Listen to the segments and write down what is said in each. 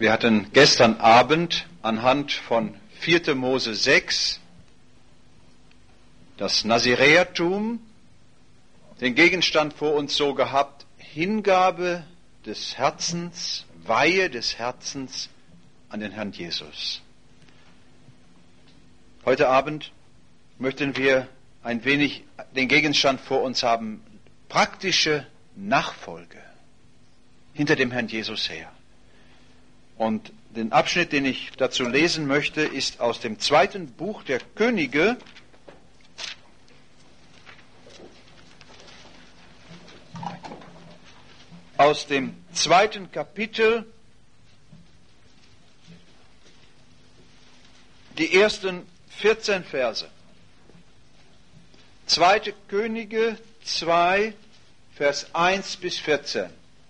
Wir hatten gestern Abend anhand von 4. Mose 6 das Naziräertum, den Gegenstand vor uns so gehabt, Hingabe des Herzens, Weihe des Herzens an den Herrn Jesus. Heute Abend möchten wir ein wenig den Gegenstand vor uns haben, praktische Nachfolge hinter dem Herrn Jesus her. Und den Abschnitt, den ich dazu lesen möchte, ist aus dem 2. Buch der Könige, aus dem 2. Kapitel, die ersten 14 Verse. 2. Könige 2, Vers 1 bis 14.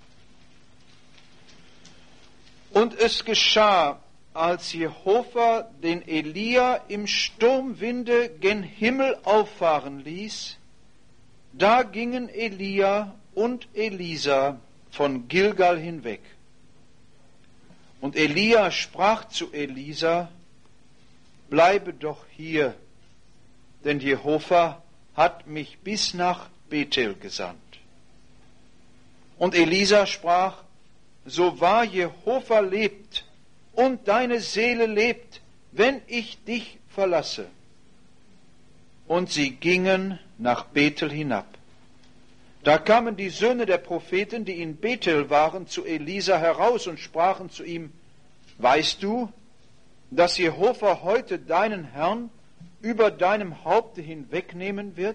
Und es geschah, als Jehova den Elia im Sturmwinde gen Himmel auffahren ließ, da gingen Elia und Elisa von Gilgal hinweg. Und Elia sprach zu Elisa: Bleibe doch hier, denn Jehova hat mich bis nach Bethel gesandt. Und Elisa sprach: So wahr Jehova lebt und deine Seele lebt, wenn ich dich verlasse. Und sie gingen nach Bethel hinab. Da kamen die Söhne der Propheten, die in Bethel waren, zu Elisa heraus und sprachen zu ihm: Weißt du, dass Jehova heute deinen Herrn über deinem Haupte hinwegnehmen wird?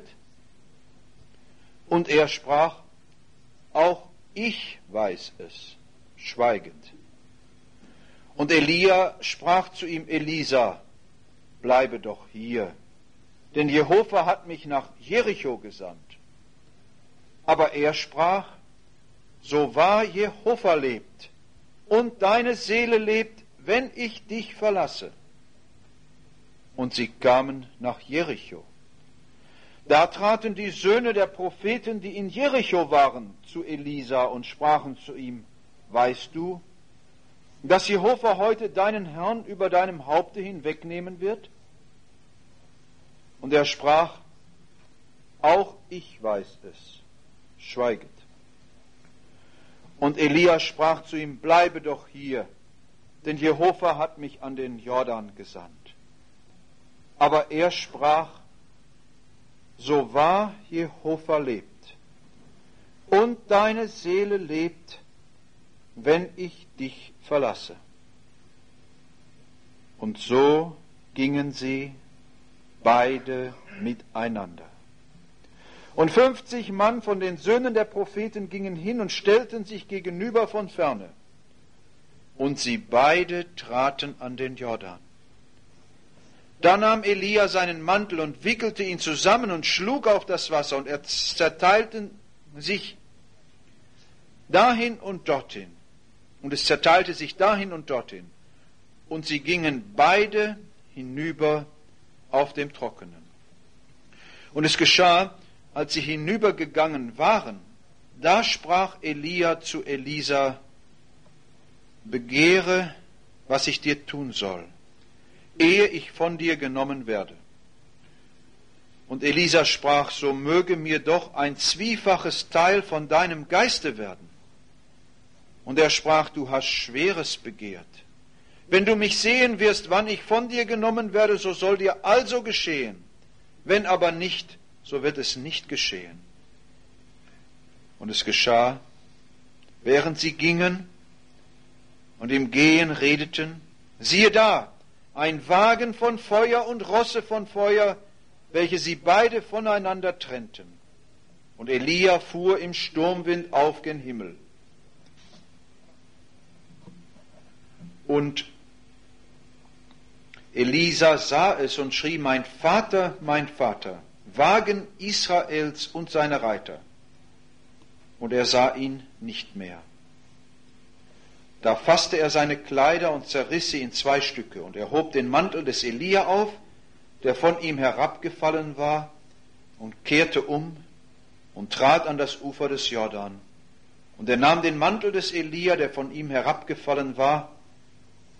Und er sprach: Auch ich weiß es, schweigend. Und Elia sprach zu ihm: Elisa, bleibe doch hier, denn Jehova hat mich nach Jericho gesandt. Aber er sprach: So wahr Jehova lebt und deine Seele lebt, wenn ich dich verlasse. Und sie kamen nach Jericho. Da traten die Söhne der Propheten, die in Jericho waren, zu Elisa und sprachen zu ihm: Weißt du, dass Jehova heute deinen Herrn über deinem Haupte hinwegnehmen wird? Und er sprach: Auch ich weiß es, schweigend. Und Elia sprach zu ihm: Bleibe doch hier, denn Jehova hat mich an den Jordan gesandt. Aber er sprach: So wahr Jehova lebt und deine Seele lebt, wenn ich dich verlasse. Und so gingen sie beide miteinander. Und 50 Mann von den Söhnen der Propheten gingen hin und stellten sich gegenüber von ferne. Und sie beide traten an den Jordan. Da nahm Elia seinen Mantel und wickelte ihn zusammen und schlug auf das Wasser, und er zerteilten sich dahin und dorthin. Und es zerteilte sich dahin und dorthin. Und sie gingen beide hinüber auf dem Trockenen. Und es geschah, als sie hinübergegangen waren, da sprach Elia zu Elisa: Begehre, was ich dir tun soll, ehe ich von dir genommen werde. Und Elisa sprach: So möge mir doch ein zwiefaches Teil von deinem Geiste werden. Und er sprach: Du hast Schweres begehrt. Wenn du mich sehen wirst, wann ich von dir genommen werde, so soll dir also geschehen. Wenn aber nicht, so wird es nicht geschehen. Und es geschah, während sie gingen und im Gehen redeten, siehe da, ein Wagen von Feuer und Rosse von Feuer, welche sie beide voneinander trennten. Und Elia fuhr im Sturmwind auf gen Himmel. Und Elisa sah es und schrie: Mein Vater, Wagen Israels und seine Reiter. Und er sah ihn nicht mehr. Da fasste er seine Kleider und zerriss sie in 2 Stücke, und er hob den Mantel des Elia auf, der von ihm herabgefallen war, und kehrte um und trat an das Ufer des Jordan. Und er nahm den Mantel des Elia, der von ihm herabgefallen war,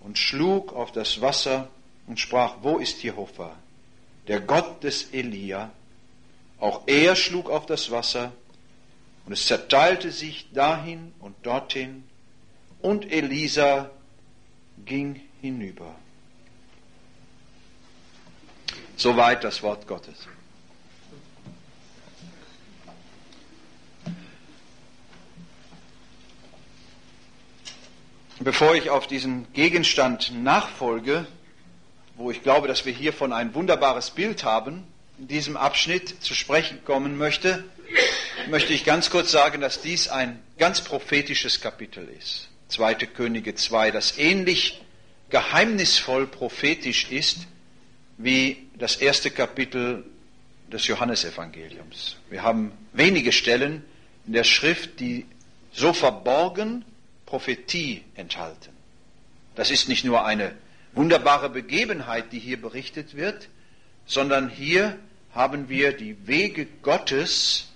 und schlug auf das Wasser und sprach, wo ist Jehova, der Gott des Elia? Auch er schlug auf das Wasser, und es zerteilte sich dahin und dorthin, und Elisa ging hinüber. Soweit das Wort Gottes. Bevor ich auf diesen Gegenstand nachfolge, wo ich glaube, dass wir hiervon ein wunderbares Bild haben, in diesem Abschnitt zu sprechen kommen möchte ich ganz kurz sagen, dass dies ein ganz prophetisches Kapitel ist. 2. Könige 2, das ähnlich geheimnisvoll prophetisch ist wie das erste Kapitel des Johannesevangeliums. Wir haben wenige Stellen in der Schrift, die so verborgen Prophetie enthalten. Das ist nicht nur eine wunderbare Begebenheit, die hier berichtet wird, sondern hier haben wir die Wege Gottes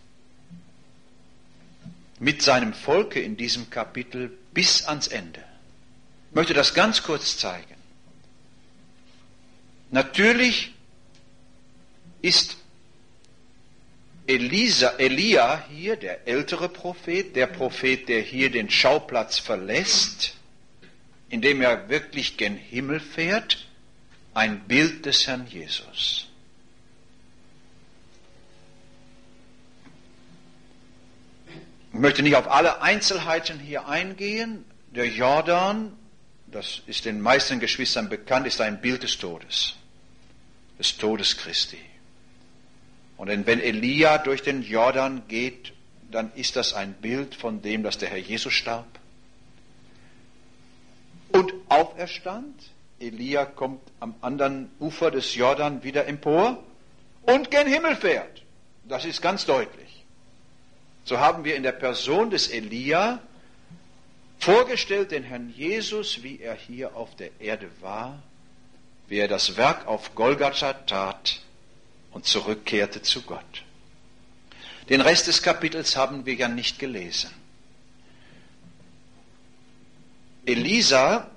mit seinem Volke in diesem Kapitel bis ans Ende. Ich möchte das ganz kurz zeigen. Natürlich ist Elia hier, der ältere Prophet, der Prophet, der hier den Schauplatz verlässt, indem er wirklich gen Himmel fährt, ein Bild des Herrn Jesus. Ich möchte nicht auf alle Einzelheiten hier eingehen. Der Jordan, das ist den meisten Geschwistern bekannt, ist ein Bild des Todes Christi. Und wenn Elia durch den Jordan geht, dann ist das ein Bild von dem, dass der Herr Jesus starb und auferstand. Elia kommt am anderen Ufer des Jordan wieder empor und gen Himmel fährt. Das ist ganz deutlich. So haben wir in der Person des Elia vorgestellt den Herrn Jesus, wie er hier auf der Erde war, wie er das Werk auf Golgatha tat und zurückkehrte zu Gott. Den Rest des Kapitels haben wir ja nicht gelesen. Elisa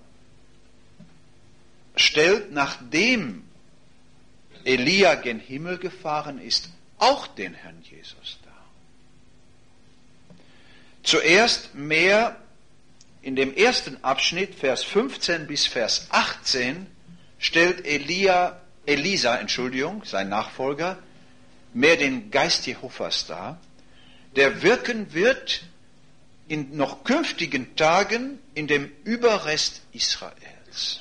stellt, nachdem Elia gen Himmel gefahren ist, auch den Herrn Jesus dar. Zuerst mehr in dem ersten Abschnitt, Vers 15 bis Vers 18, stellt Elisa, sein Nachfolger, mehr den Geist Jehovas dar, der wirken wird in noch künftigen Tagen in dem Überrest Israels.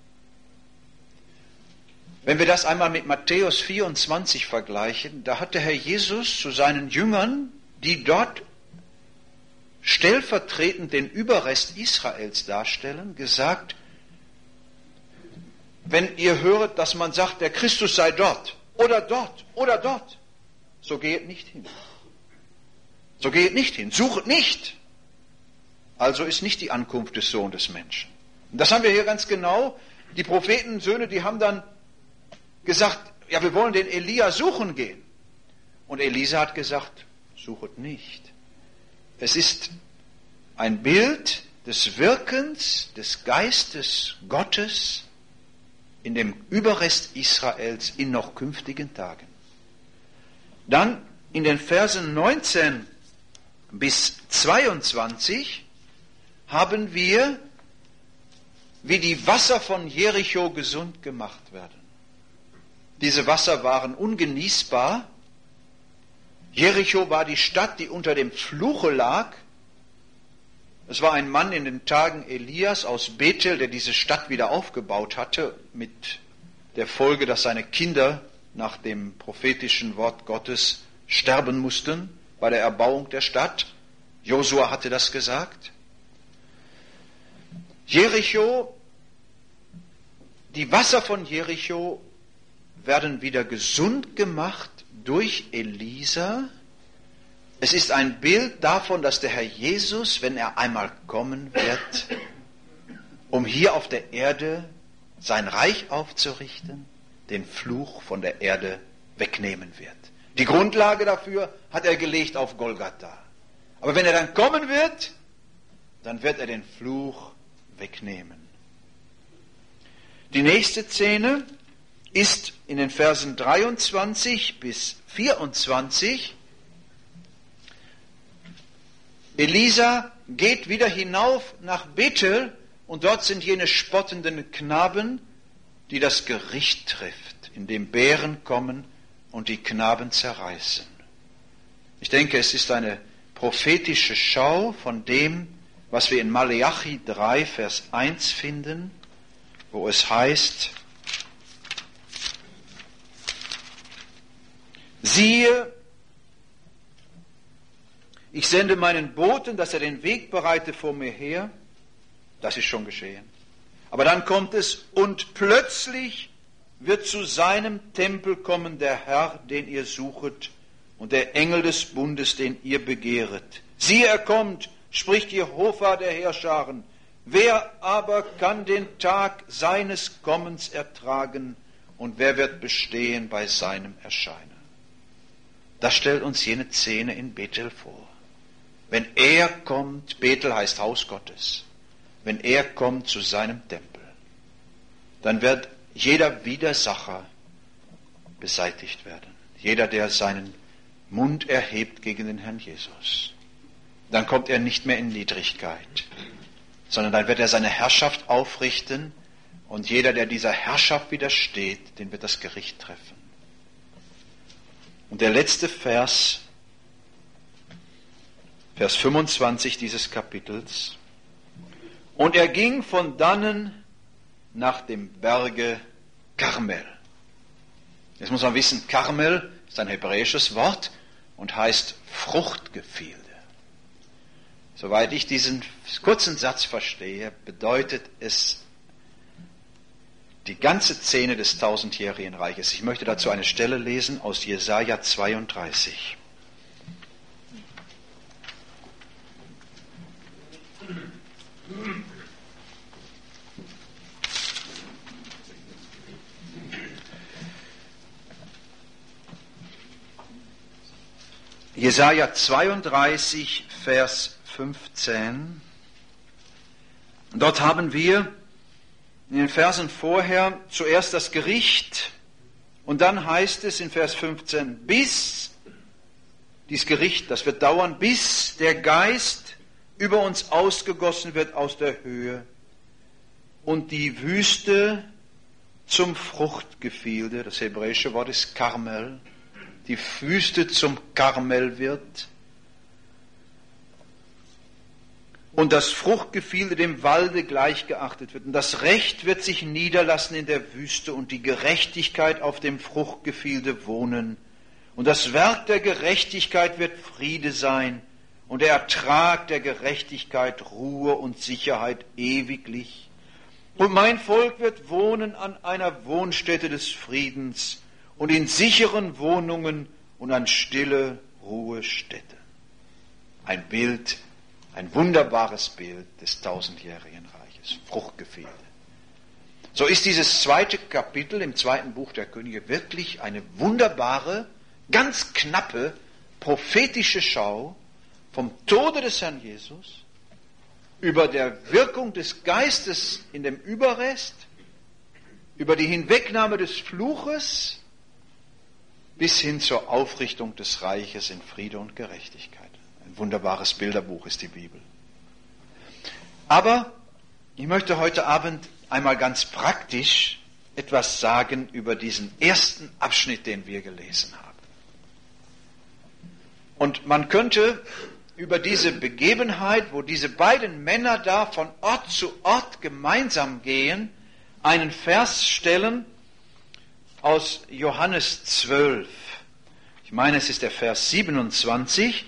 Wenn wir das einmal mit Matthäus 24 vergleichen, da hat der Herr Jesus zu seinen Jüngern, die dort stellvertretend den Überrest Israels darstellen, gesagt, wenn ihr höret, dass man sagt, der Christus sei dort oder dort oder dort, so geht nicht hin. So geht nicht hin, suchet nicht. Also ist nicht die Ankunft des Sohnes des Menschen. Und das haben wir hier ganz genau. Die Prophetensöhne, die haben dann gesagt, ja, wir wollen den Elia suchen gehen. Und Elisa hat gesagt, suchet nicht. Es ist ein Bild des Wirkens des Geistes Gottes in dem Überrest Israels in noch künftigen Tagen. Dann in den Versen 19 bis 22 haben wir, wie die Wasser von Jericho gesund gemacht werden. Diese Wasser waren ungenießbar. Jericho war die Stadt, die unter dem Fluche lag. Es war ein Mann in den Tagen Elias aus Bethel, der diese Stadt wieder aufgebaut hatte, mit der Folge, dass seine Kinder nach dem prophetischen Wort Gottes sterben mussten bei der Erbauung der Stadt. Josua hatte das gesagt. Jericho, die Wasser von Jericho werden wieder gesund gemacht durch Elisa. Es ist ein Bild davon, dass der Herr Jesus, wenn er einmal kommen wird, um hier auf der Erde sein Reich aufzurichten, den Fluch von der Erde wegnehmen wird. Die Grundlage dafür hat er gelegt auf Golgatha. Aber wenn er dann kommen wird, dann wird er den Fluch wegnehmen. Die nächste Szene ist in den Versen 23 bis 24. Elisa geht wieder hinauf nach Bethel und dort sind jene spottenden Knaben, die das Gericht trifft, in dem Bären kommen und die Knaben zerreißen. Ich denke, es ist eine prophetische Schau von dem, was wir in Maleachi 3, Vers 1 finden, wo es heißt, siehe, ich sende meinen Boten, dass er den Weg bereite vor mir her. Das ist schon geschehen. Aber dann kommt es, und plötzlich wird zu seinem Tempel kommen der Herr, den ihr suchet, und der Engel des Bundes, den ihr begehret. Siehe, er kommt, spricht Jehova der Heerscharen. Wer aber kann den Tag seines Kommens ertragen, und wer wird bestehen bei seinem Erscheinen? Das stellt uns jene Szene in Bethel vor. Wenn er kommt, Bethel heißt Haus Gottes, wenn er kommt zu seinem Tempel, dann wird jeder Widersacher beseitigt werden. Jeder, der seinen Mund erhebt gegen den Herrn Jesus. Dann kommt er nicht mehr in Niedrigkeit, sondern dann wird er seine Herrschaft aufrichten und jeder, der dieser Herrschaft widersteht, den wird das Gericht treffen. Und der letzte Vers, Vers 25 dieses Kapitels. Und er ging von dannen nach dem Berge Karmel. Jetzt muss man wissen, Karmel ist ein hebräisches Wort und heißt Fruchtgefilde. Soweit ich diesen kurzen Satz verstehe, bedeutet es die ganze Szene des tausendjährigen Reiches. Ich möchte dazu eine Stelle lesen aus Jesaja 32. Jesaja 32, Vers 15. Dort haben wir in den Versen vorher zuerst das Gericht und dann heißt es in Vers 15, bis, dieses Gericht, das wird dauern, bis der Geist über uns ausgegossen wird aus der Höhe und die Wüste zum Fruchtgefilde, das hebräische Wort ist Karmel, die Wüste zum Karmel wird und das Fruchtgefilde dem Walde gleichgeachtet wird. Und das Recht wird sich niederlassen in der Wüste und die Gerechtigkeit auf dem Fruchtgefilde wohnen. Und das Werk der Gerechtigkeit wird Friede sein und der Ertrag der Gerechtigkeit Ruhe und Sicherheit ewiglich. Und mein Volk wird wohnen an einer Wohnstätte des Friedens und in sicheren Wohnungen und an stille Ruhestätten. Ein Bild, ein wunderbares Bild des tausendjährigen Reiches, Fruchtgefilde. So ist dieses zweite Kapitel im zweiten Buch der Könige wirklich eine wunderbare, ganz knappe, prophetische Schau vom Tode des Herrn Jesus, über der Wirkung des Geistes in dem Überrest, über die Hinwegnahme des Fluches, bis hin zur Aufrichtung des Reiches in Friede und Gerechtigkeit. Ein wunderbares Bilderbuch ist die Bibel. Aber ich möchte heute Abend einmal ganz praktisch etwas sagen über diesen ersten Abschnitt, den wir gelesen haben. Und man könnte über diese Begebenheit, wo diese beiden Männer da von Ort zu Ort gemeinsam gehen, einen Vers stellen aus Johannes 12. Ich meine, es ist der Vers 27.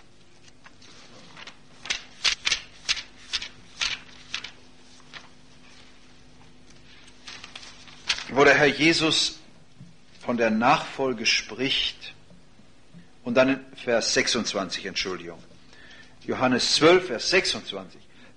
Wo der Herr Jesus von der Nachfolge spricht. Und dann in Vers 26, Entschuldigung. Johannes 12, Vers 26.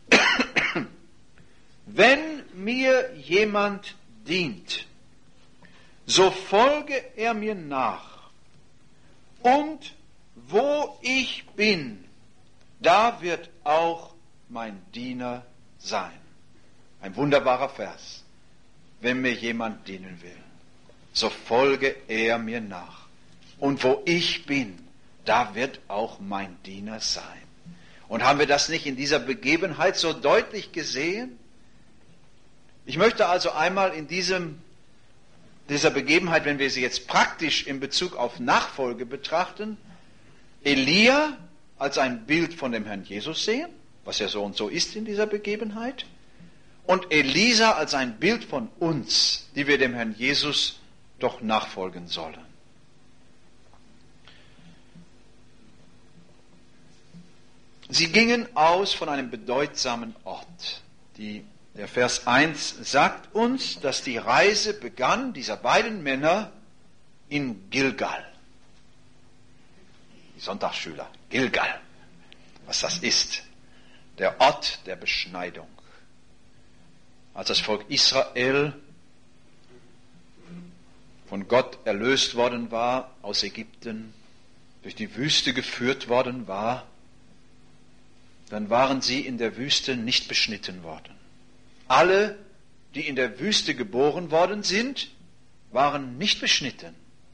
Wenn mir jemand dient, so folge er mir nach. Und wo ich bin, da wird auch mein Diener sein. Ein wunderbarer Vers. wenn mir jemand dienen will, so folge er mir nach. Und wo ich bin, da wird auch mein Diener sein. Und haben wir das nicht in dieser Begebenheit so deutlich gesehen? Ich möchte also einmal in dieser Begebenheit, wenn wir sie jetzt praktisch in Bezug auf Nachfolge betrachten, Elia als ein Bild von dem Herrn Jesus sehen, was ja so und so ist in dieser Begebenheit, und Elisa als ein Bild von uns, die wir dem Herrn Jesus doch nachfolgen sollen. Sie gingen aus von einem bedeutsamen Ort. Der Vers 1 sagt uns, dass die Reise begann, dieser beiden Männer, in Gilgal. Die Sonntagsschüler, Gilgal, was das ist, der Ort der Beschneidung. Als das Volk Israel von Gott erlöst worden war aus Ägypten, durch die Wüste geführt worden war, dann waren sie in der Wüste nicht beschnitten worden. Alle, die in der Wüste geboren worden sind, waren nicht beschnitten.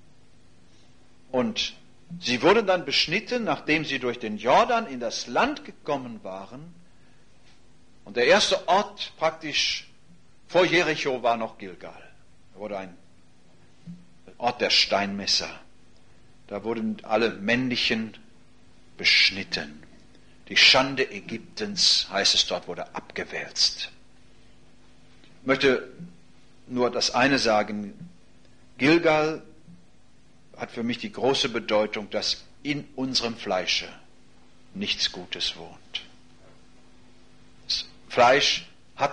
Und sie wurden dann beschnitten, nachdem sie durch den Jordan in das Land gekommen waren. Und der erste Ort praktisch vor Jericho war noch Gilgal. Da wurde ein Ort der Steinmesser. Da wurden alle männlichen beschnitten. Die Schande Ägyptens, heißt es dort, wurde abgewälzt. Ich möchte nur das eine sagen. Gilgal hat für mich die große Bedeutung, dass in unserem Fleische nichts Gutes wohnt. Das Fleisch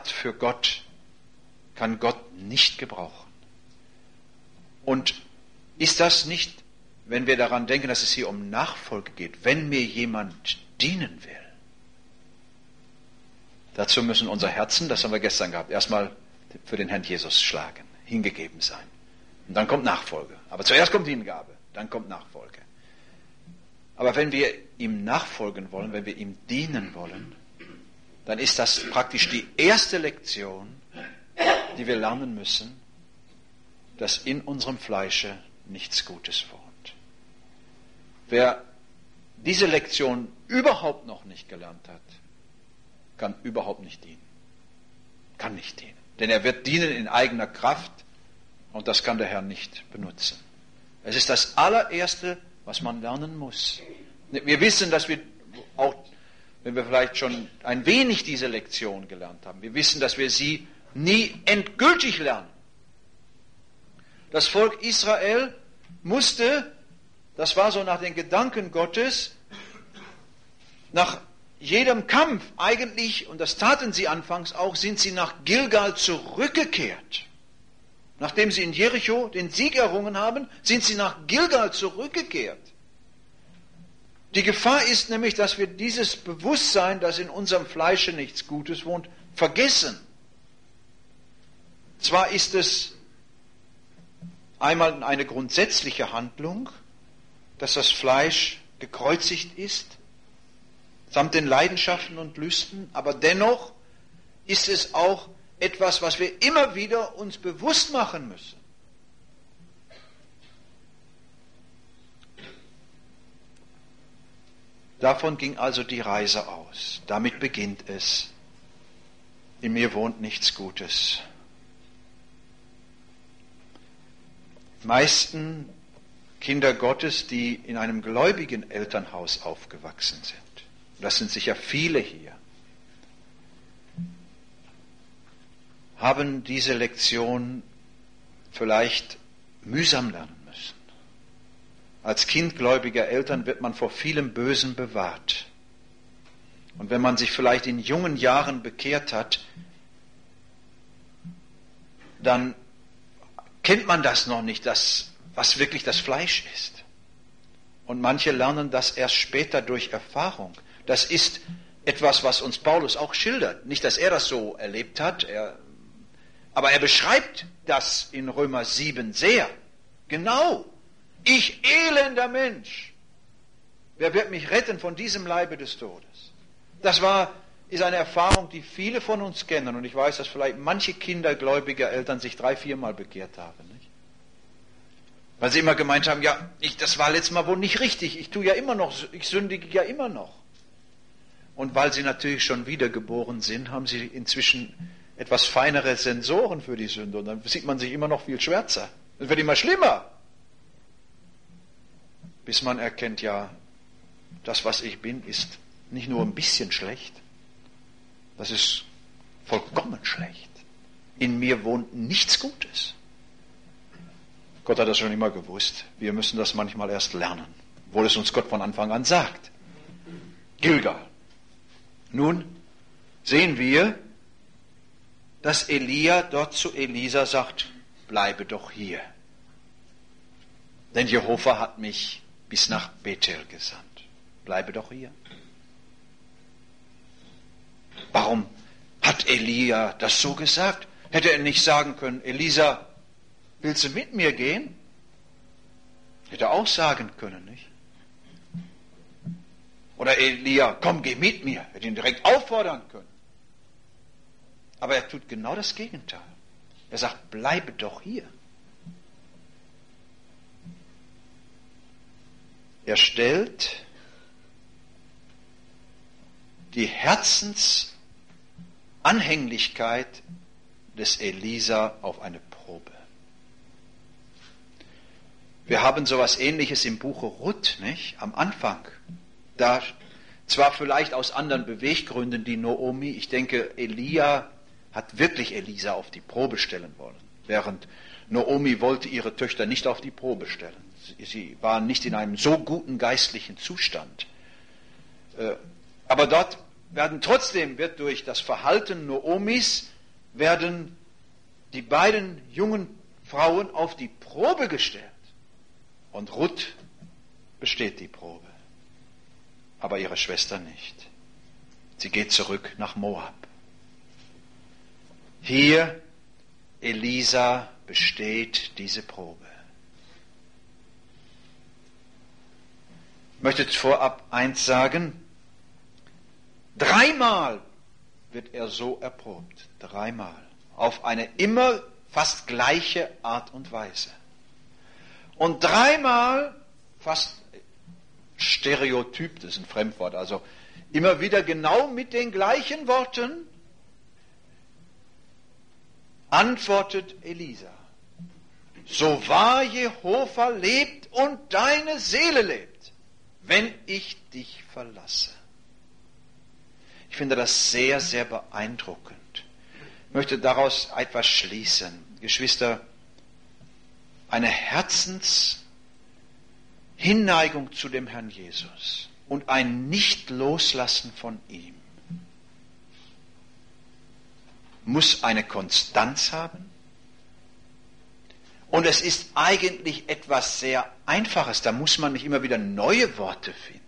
kann Gott nicht gebrauchen. Und ist das nicht, wenn wir daran denken, dass es hier um Nachfolge geht, wenn mir jemand dienen will? Dazu müssen unsere Herzen, das haben wir gestern gehabt, erstmal für den Herrn Jesus schlagen, hingegeben sein. Und dann kommt Nachfolge. Aber zuerst kommt Hingabe, dann kommt Nachfolge. Aber wenn wir ihm nachfolgen wollen, wenn wir ihm dienen wollen, dann ist das praktisch die erste Lektion, die wir lernen müssen, dass in unserem Fleische nichts Gutes wohnt. Wer diese Lektion überhaupt noch nicht gelernt hat, kann überhaupt nicht dienen. Kann nicht dienen. Denn er wird dienen in eigener Kraft und das kann der Herr nicht benutzen. Es ist das allererste, was man lernen muss. Wir wissen, dass wir auch, wenn wir vielleicht schon ein wenig diese Lektion gelernt haben, wir wissen, dass wir sie nie endgültig lernen. Das Volk Israel musste, das war so nach den Gedanken Gottes, nach jedem Kampf eigentlich, und das taten sie anfangs auch, sind sie nach Gilgal zurückgekehrt. Nachdem sie in Jericho den Sieg errungen haben, sind sie nach Gilgal zurückgekehrt. Die Gefahr ist nämlich, dass wir dieses Bewusstsein, dass in unserem Fleische nichts Gutes wohnt, vergessen. Zwar ist es einmal eine grundsätzliche Handlung, dass das Fleisch gekreuzigt ist, samt den Leidenschaften und Lüsten, aber dennoch ist es auch etwas, was wir immer wieder uns bewusst machen müssen. Davon ging also die Reise aus. Damit beginnt es. In mir wohnt nichts Gutes. Die meisten Kinder Gottes, die in einem gläubigen Elternhaus aufgewachsen sind, das sind sicher viele hier, haben diese Lektion vielleicht mühsam lernen müssen. Als Kind gläubiger Eltern wird man vor vielem Bösen bewahrt. Und wenn man sich vielleicht in jungen Jahren bekehrt hat, dann kennt man das noch nicht, was wirklich das Fleisch ist. Und manche lernen das erst später durch Erfahrung. Das ist etwas, was uns Paulus auch schildert. Nicht, dass er das so erlebt hat, aber er beschreibt das in Römer 7 sehr. Genau. Ich elender Mensch. Wer wird mich retten von diesem Leibe des Todes? Das war ist eine Erfahrung, die viele von uns kennen. Und ich weiß, dass vielleicht manche Kinder gläubiger Eltern sich 3-4 Mal bekehrt haben. Nicht? Weil sie immer gemeint haben, ja, das war letztes Mal wohl nicht richtig. Ich tue ja immer noch, ich sündige ja immer noch. Und weil sie natürlich schon wiedergeboren sind, haben sie inzwischen etwas feinere Sensoren für die Sünde. Und dann sieht man sich immer noch viel schwärzer. Es wird immer schlimmer. Bis man erkennt, ja, das, was ich bin, ist nicht nur ein bisschen schlecht. Das ist vollkommen schlecht. In mir wohnt nichts Gutes. Gott hat das schon immer gewusst. Wir müssen das manchmal erst lernen, obwohl es uns Gott von Anfang an sagt. Gilgal. Nun sehen wir, dass Elia dort zu Elisa sagt, bleibe doch hier. Denn Jehova hat mich bis nach Bethel gesandt. Bleibe doch hier. Warum hat Elia das so gesagt? Hätte er nicht sagen können, Elisa, willst du mit mir gehen? Hätte er auch sagen können, nicht? Oder Elia, komm, geh mit mir. Hätte ihn direkt auffordern können. Aber er tut genau das Gegenteil. Er sagt, bleibe doch hier. Er stellt die Herzensanhänglichkeit des Elisa auf eine Probe. Wir haben sowas Ähnliches im Buche Ruth, nicht? Am Anfang. Da zwar vielleicht aus anderen Beweggründen die Noomi, ich denke, Elia hat wirklich Elisa auf die Probe stellen wollen, während Noomi wollte ihre Töchter nicht auf die Probe stellen. Sie waren nicht in einem so guten geistlichen Zustand. Aber dort wird durch das Verhalten Noomis werden die beiden jungen Frauen auf die Probe gestellt. Und Ruth besteht die Probe, aber ihre Schwester nicht. Sie geht zurück nach Moab. Hier, Elisa besteht diese Probe. Ich möchte vorab eins sagen. 3-mal wird er so erprobt. 3-mal. Auf eine immer fast gleiche Art und Weise. Und 3-mal fast stereotyp, das ist ein Fremdwort, also immer wieder genau mit den gleichen Worten antwortet Elisa. So wahr Jehova lebt und deine Seele lebt, wenn ich dich verlasse. Ich finde das sehr, sehr beeindruckend. Ich möchte daraus etwas schließen. Geschwister, eine Herzenshinneigung zu dem Herrn Jesus und ein Nicht-Loslassen von ihm muss eine Konstanz haben. Und es ist eigentlich etwas sehr Einfaches. Da muss man nicht immer wieder neue Worte finden.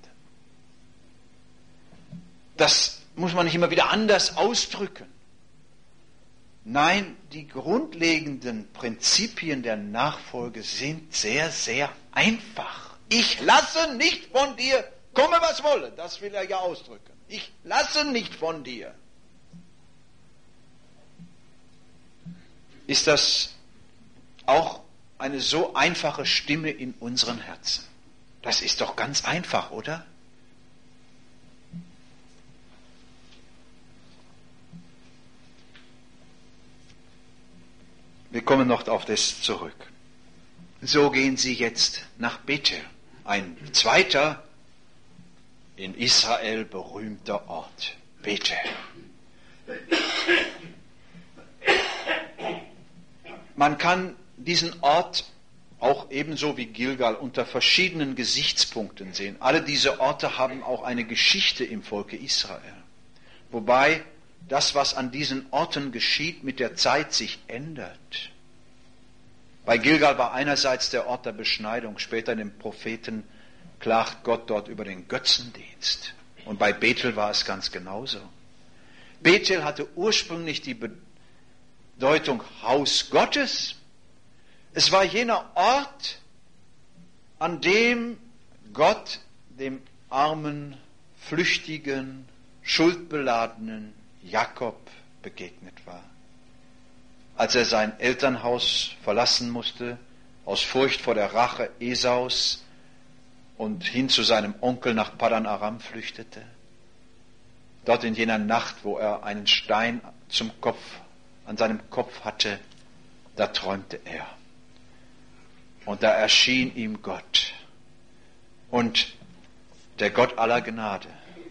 Das muss man nicht immer wieder anders ausdrücken. Nein, die grundlegenden Prinzipien der Nachfolge sind sehr, sehr einfach. Ich lasse nicht von dir, komme was wolle. Das will er ja ausdrücken. Ich lasse nicht von dir. Ist das auch eine so einfache Stimme in unseren Herzen? Das ist doch ganz einfach, oder? Wir kommen noch auf das zurück. So gehen sie jetzt nach Bethel, ein zweiter in Israel berühmter Ort, Bethel. Man kann diesen Ort auch ebenso wie Gilgal unter verschiedenen Gesichtspunkten sehen. Alle diese Orte haben auch eine Geschichte im Volke Israel. Wobei das, was an diesen Orten geschieht, mit der Zeit sich ändert. Bei Gilgal war einerseits der Ort der Beschneidung, später in den Propheten klagt Gott dort über den Götzendienst. Und bei Bethel war es ganz genauso. Bethel hatte ursprünglich die Bedeutung Haus Gottes. Es war jener Ort, an dem Gott dem armen, flüchtigen, schuldbeladenen Jakob begegnet war. Als er sein Elternhaus verlassen musste, aus Furcht vor der Rache Esaus und hin zu seinem Onkel nach Paddan Aram flüchtete. Dort in jener Nacht, wo er einen Stein an seinem Kopf hatte, da träumte er. Und da erschien ihm Gott. Und der Gott aller Gnade,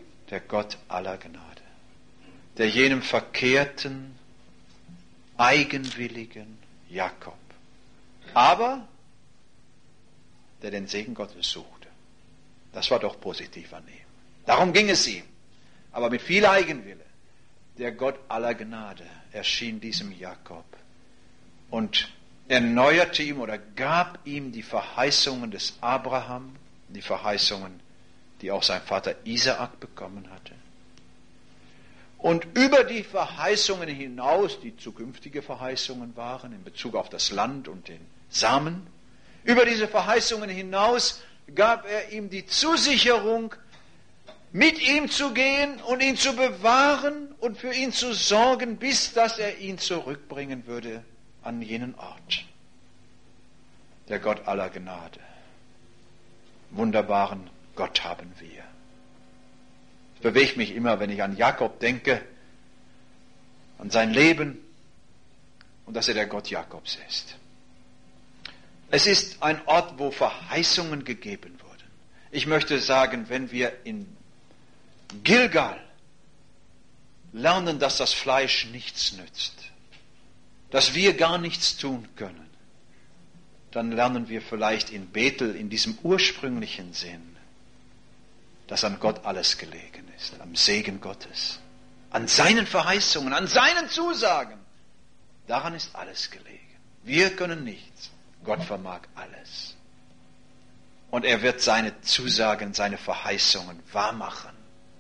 der jenem verkehrten, eigenwilligen Jakob, aber der den Segen Gottes suchte. Das war doch positiv an ihm. Darum ging es ihm. Aber mit viel Eigenwille. Der Gott aller Gnade erschien diesem Jakob und erneuerte ihm oder gab ihm die Verheißungen des Abraham, die Verheißungen, die auch sein Vater Isaak bekommen hatte. Und über die Verheißungen hinaus, die zukünftige Verheißungen waren in Bezug auf das Land und den Samen, über diese Verheißungen hinaus gab er ihm die Zusicherung, mit ihm zu gehen und ihn zu bewahren und für ihn zu sorgen, bis dass er ihn zurückbringen würde an jenen Ort. Der Gott aller Gnade. Wunderbaren Gott haben wir. Es bewegt mich immer, wenn ich an Jakob denke, an sein Leben und dass er der Gott Jakobs ist. Es ist ein Ort, wo Verheißungen gegeben wurden. Ich möchte sagen, wenn wir in Gilgal lernen, dass das Fleisch nichts nützt, dass wir gar nichts tun können, dann lernen wir vielleicht in Bethel in diesem ursprünglichen Sinn, dass an Gott alles gelegen ist, am Segen Gottes, an seinen Verheißungen, an seinen Zusagen. Daran ist alles gelegen. Wir können nichts, Gott vermag alles. Und er wird seine Zusagen, seine Verheißungen wahrmachen.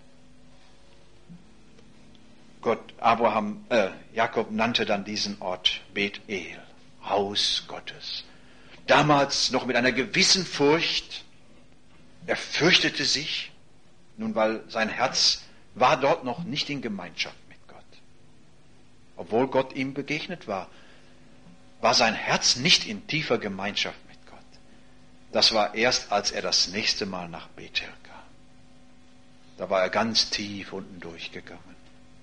Jakob nannte dann diesen Ort Bethel, Haus Gottes. Damals noch mit einer gewissen Furcht. Er fürchtete sich, nun weil sein Herz war dort noch nicht in Gemeinschaft mit Gott. Obwohl Gott ihm begegnet war, war sein Herz nicht in tiefer Gemeinschaft mit Gott. Das war erst, als er das nächste Mal nach Bethel kam. Da war er ganz tief unten durchgegangen.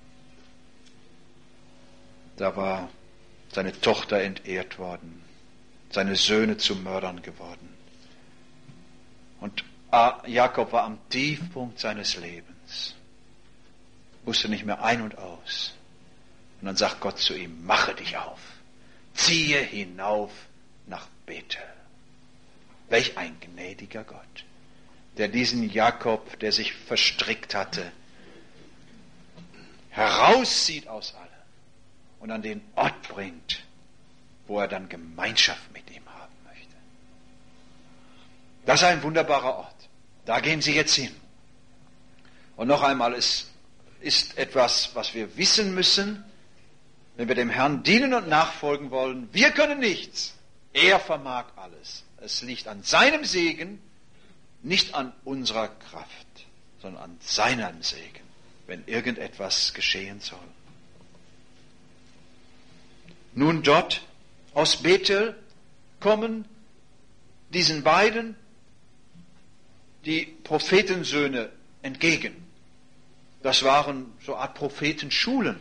Da war seine Tochter entehrt worden, seine Söhne zu Mördern geworden. Und Jakob war am Tiefpunkt seines Lebens, wusste nicht mehr ein und aus. Und dann sagt Gott zu ihm, mache dich auf, ziehe hinauf nach Bethel. Welch ein gnädiger Gott, der diesen Jakob, der sich verstrickt hatte, herauszieht aus allem und an den Ort bringt, wo er dann Gemeinschaft mit ihm haben möchte. Das ist ein wunderbarer Ort. Da gehen Sie jetzt hin. Und noch einmal, es ist etwas, was wir wissen müssen, wenn wir dem Herrn dienen und nachfolgen wollen. Wir können nichts. Er vermag alles. Es liegt an seinem Segen, nicht an unserer Kraft, sondern an seinem Segen, wenn irgendetwas geschehen soll. Nun dort aus Bethel kommen diesen beiden die Prophetensöhne entgegen. Das waren so eine Art Prophetenschulen,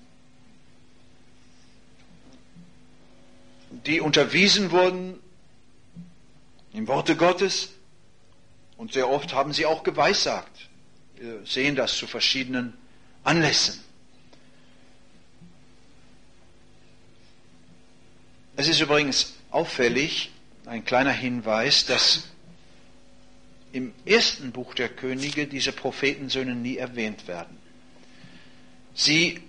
die unterwiesen wurden im Worte Gottes und sehr oft haben sie auch geweissagt. Wir sehen das zu verschiedenen Anlässen. Es ist übrigens auffällig, ein kleiner Hinweis, dass im ersten Buch der Könige diese Prophetensöhne nie erwähnt werden. Sie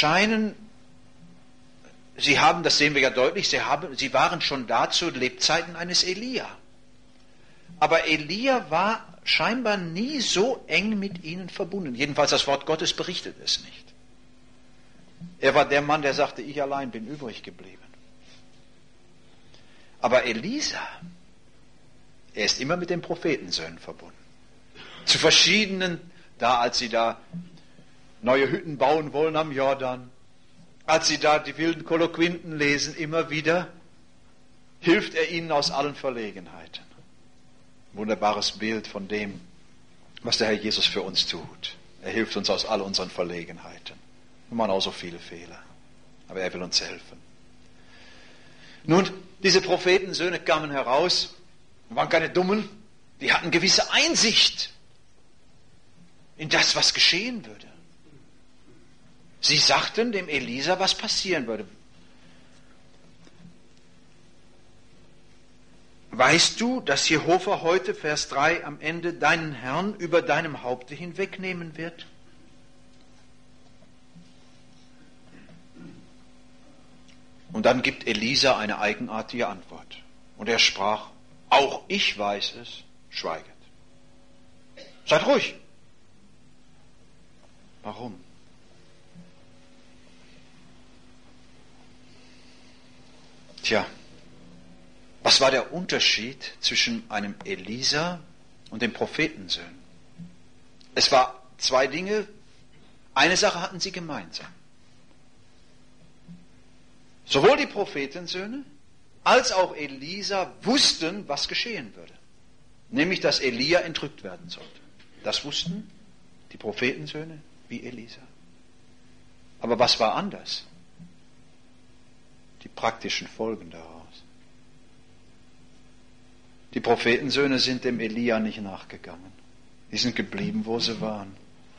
haben, das sehen wir ja deutlich, sie waren schon da zu Lebzeiten eines Elia. Aber Elia war scheinbar nie so eng mit ihnen verbunden. Jedenfalls das Wort Gottes berichtet es nicht. Er war der Mann, der sagte, ich allein bin übrig geblieben. Aber Elisa, er ist immer mit den Prophetensöhnen verbunden. Zu verschiedenen, als sie da neue Hütten bauen wollen am Jordan, als sie da die wilden Kolloquinten lesen, immer wieder hilft er ihnen aus allen Verlegenheiten. Wunderbares Bild von dem, was der Herr Jesus für uns tut. Er hilft uns aus all unseren Verlegenheiten. Wir machen auch so viele Fehler, aber er will uns helfen. Nun, diese Prophetensöhne kamen heraus, waren keine Dummen, die hatten gewisse Einsicht in das, was geschehen würde. Sie sagten dem Elisa, was passieren würde. Weißt du, dass Jehova heute, Vers 3 am Ende, deinen Herrn über deinem Haupte hinwegnehmen wird? Und dann gibt Elisa eine eigenartige Antwort. Und er sprach, auch ich weiß es, schweiget. Seid ruhig. Warum? Tja, was war der Unterschied zwischen einem Elisa und den Prophetensöhnen? Es war zwei Dinge, eine Sache hatten sie gemeinsam. Sowohl die Prophetensöhne als auch Elisa wussten, was geschehen würde. Nämlich, dass Elia entrückt werden sollte. Das wussten die Prophetensöhne wie Elisa. Aber was war anders? Die praktischen Folgen daraus. Die Prophetensöhne sind dem Elia nicht nachgegangen. Die sind geblieben, wo sie waren.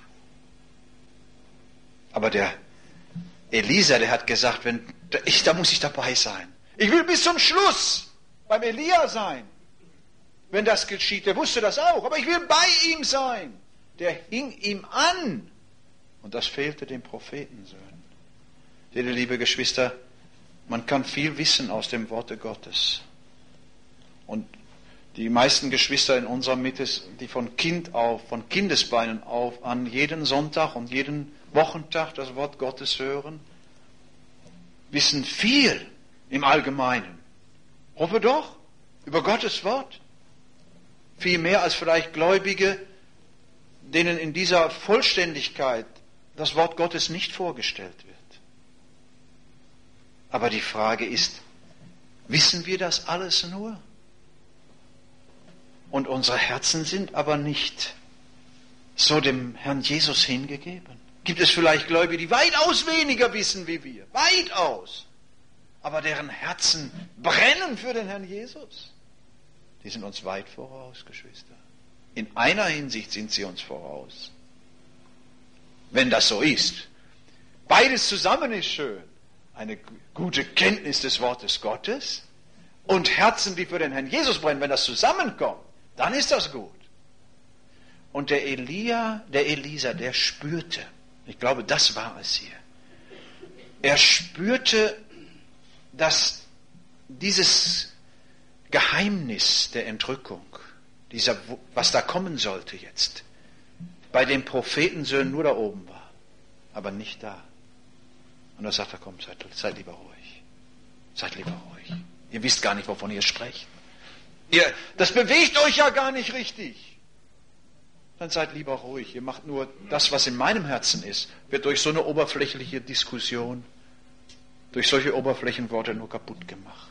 Aber der Elisa, der hat gesagt, da muss ich dabei sein. Ich will bis zum Schluss beim Elia sein. Wenn das geschieht, der wusste das auch, aber ich will bei ihm sein. Der hing ihm an. Und das fehlte den Prophetensöhnen. Liebe Geschwister, man kann viel wissen aus dem Worte Gottes. Und die meisten Geschwister in unserer Mitte, die von Kind auf, von Kindesbeinen auf, an jeden Sonntag und jeden Wochentag das Wort Gottes hören, wissen viel im Allgemeinen. Hoffe doch, über Gottes Wort. Viel mehr als vielleicht Gläubige, denen in dieser Vollständigkeit das Wort Gottes nicht vorgestellt wird. Aber die Frage ist, wissen wir das alles nur? Und unsere Herzen sind aber nicht so dem Herrn Jesus hingegeben. Gibt es vielleicht Gläubige, die weitaus weniger wissen wie wir? Weitaus. Aber deren Herzen brennen für den Herrn Jesus. Die sind uns weit voraus, Geschwister. In einer Hinsicht sind sie uns voraus. Wenn das so ist. Beides zusammen ist schön. Eine gute Kenntnis des Wortes Gottes und Herzen, die für den Herrn Jesus brennen. Wenn das zusammenkommt, dann ist das gut. Und der Elisa, der spürte, ich glaube, das war es hier. Er spürte, dass dieses Geheimnis der Entrückung, was da kommen sollte jetzt, bei den Prophetensöhnen nur da oben war, aber nicht da. Und da sagt er, komm, seid lieber ruhig. Seid lieber ruhig. Ihr wisst gar nicht, wovon ihr sprecht. Das bewegt euch ja gar nicht richtig. Dann seid lieber ruhig. Ihr macht nur das, was in meinem Herzen ist, wird durch so eine oberflächliche Diskussion, durch solche Oberflächenworte nur kaputt gemacht.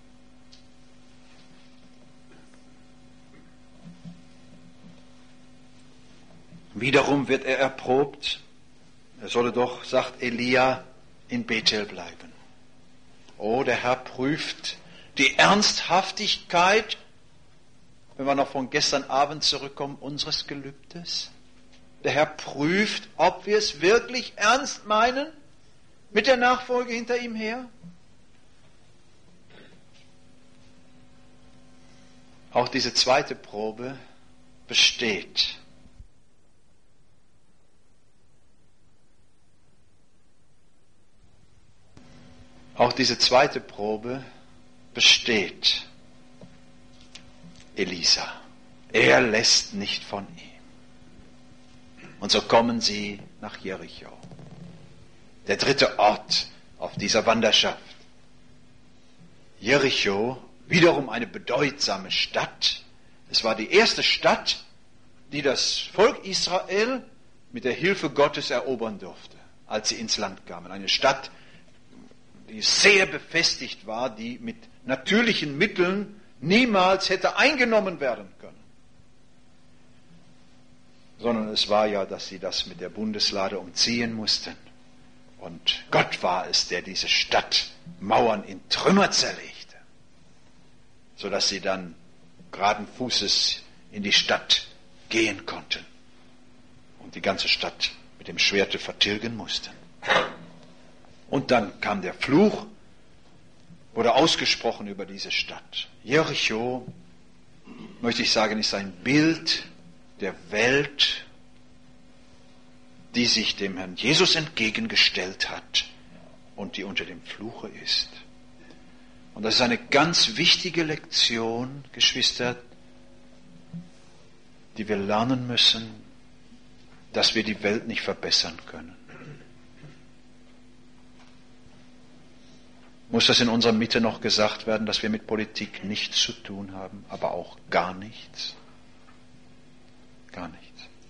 Wiederum wird er erprobt. Er solle doch, sagt Elia, in Bethel bleiben. Oh, der Herr prüft die Ernsthaftigkeit, wenn wir noch von gestern Abend zurückkommen, unseres Gelübdes. Der Herr prüft, ob wir es wirklich ernst meinen mit der Nachfolge hinter ihm her. Auch diese zweite Probe besteht. Auch diese zweite Probe besteht Elisa. Er lässt nicht von ihm. Und so kommen sie nach Jericho. Der dritte Ort auf dieser Wanderschaft. Jericho, wiederum eine bedeutsame Stadt. Es war die erste Stadt, die das Volk Israel mit der Hilfe Gottes erobern durfte, als sie ins Land kamen. Eine Stadt, die sehr befestigt war, die mit natürlichen Mitteln niemals hätte eingenommen werden können. Sondern es war ja, dass sie das mit der Bundeslade umziehen mussten. Und Gott war es, der diese Stadtmauern in Trümmer zerlegte, sodass sie dann geraden Fußes in die Stadt gehen konnten und die ganze Stadt mit dem Schwerte vertilgen mussten. Und dann kam der Fluch, wurde ausgesprochen über diese Stadt. Jericho, möchte ich sagen, ist ein Bild der Welt, die sich dem Herrn Jesus entgegengestellt hat und die unter dem Fluche ist. Und das ist eine ganz wichtige Lektion, Geschwister, die wir lernen müssen, dass wir die Welt nicht verbessern können. Muss das in unserer Mitte noch gesagt werden, dass wir mit Politik nichts zu tun haben, aber auch gar nichts? Gar nichts.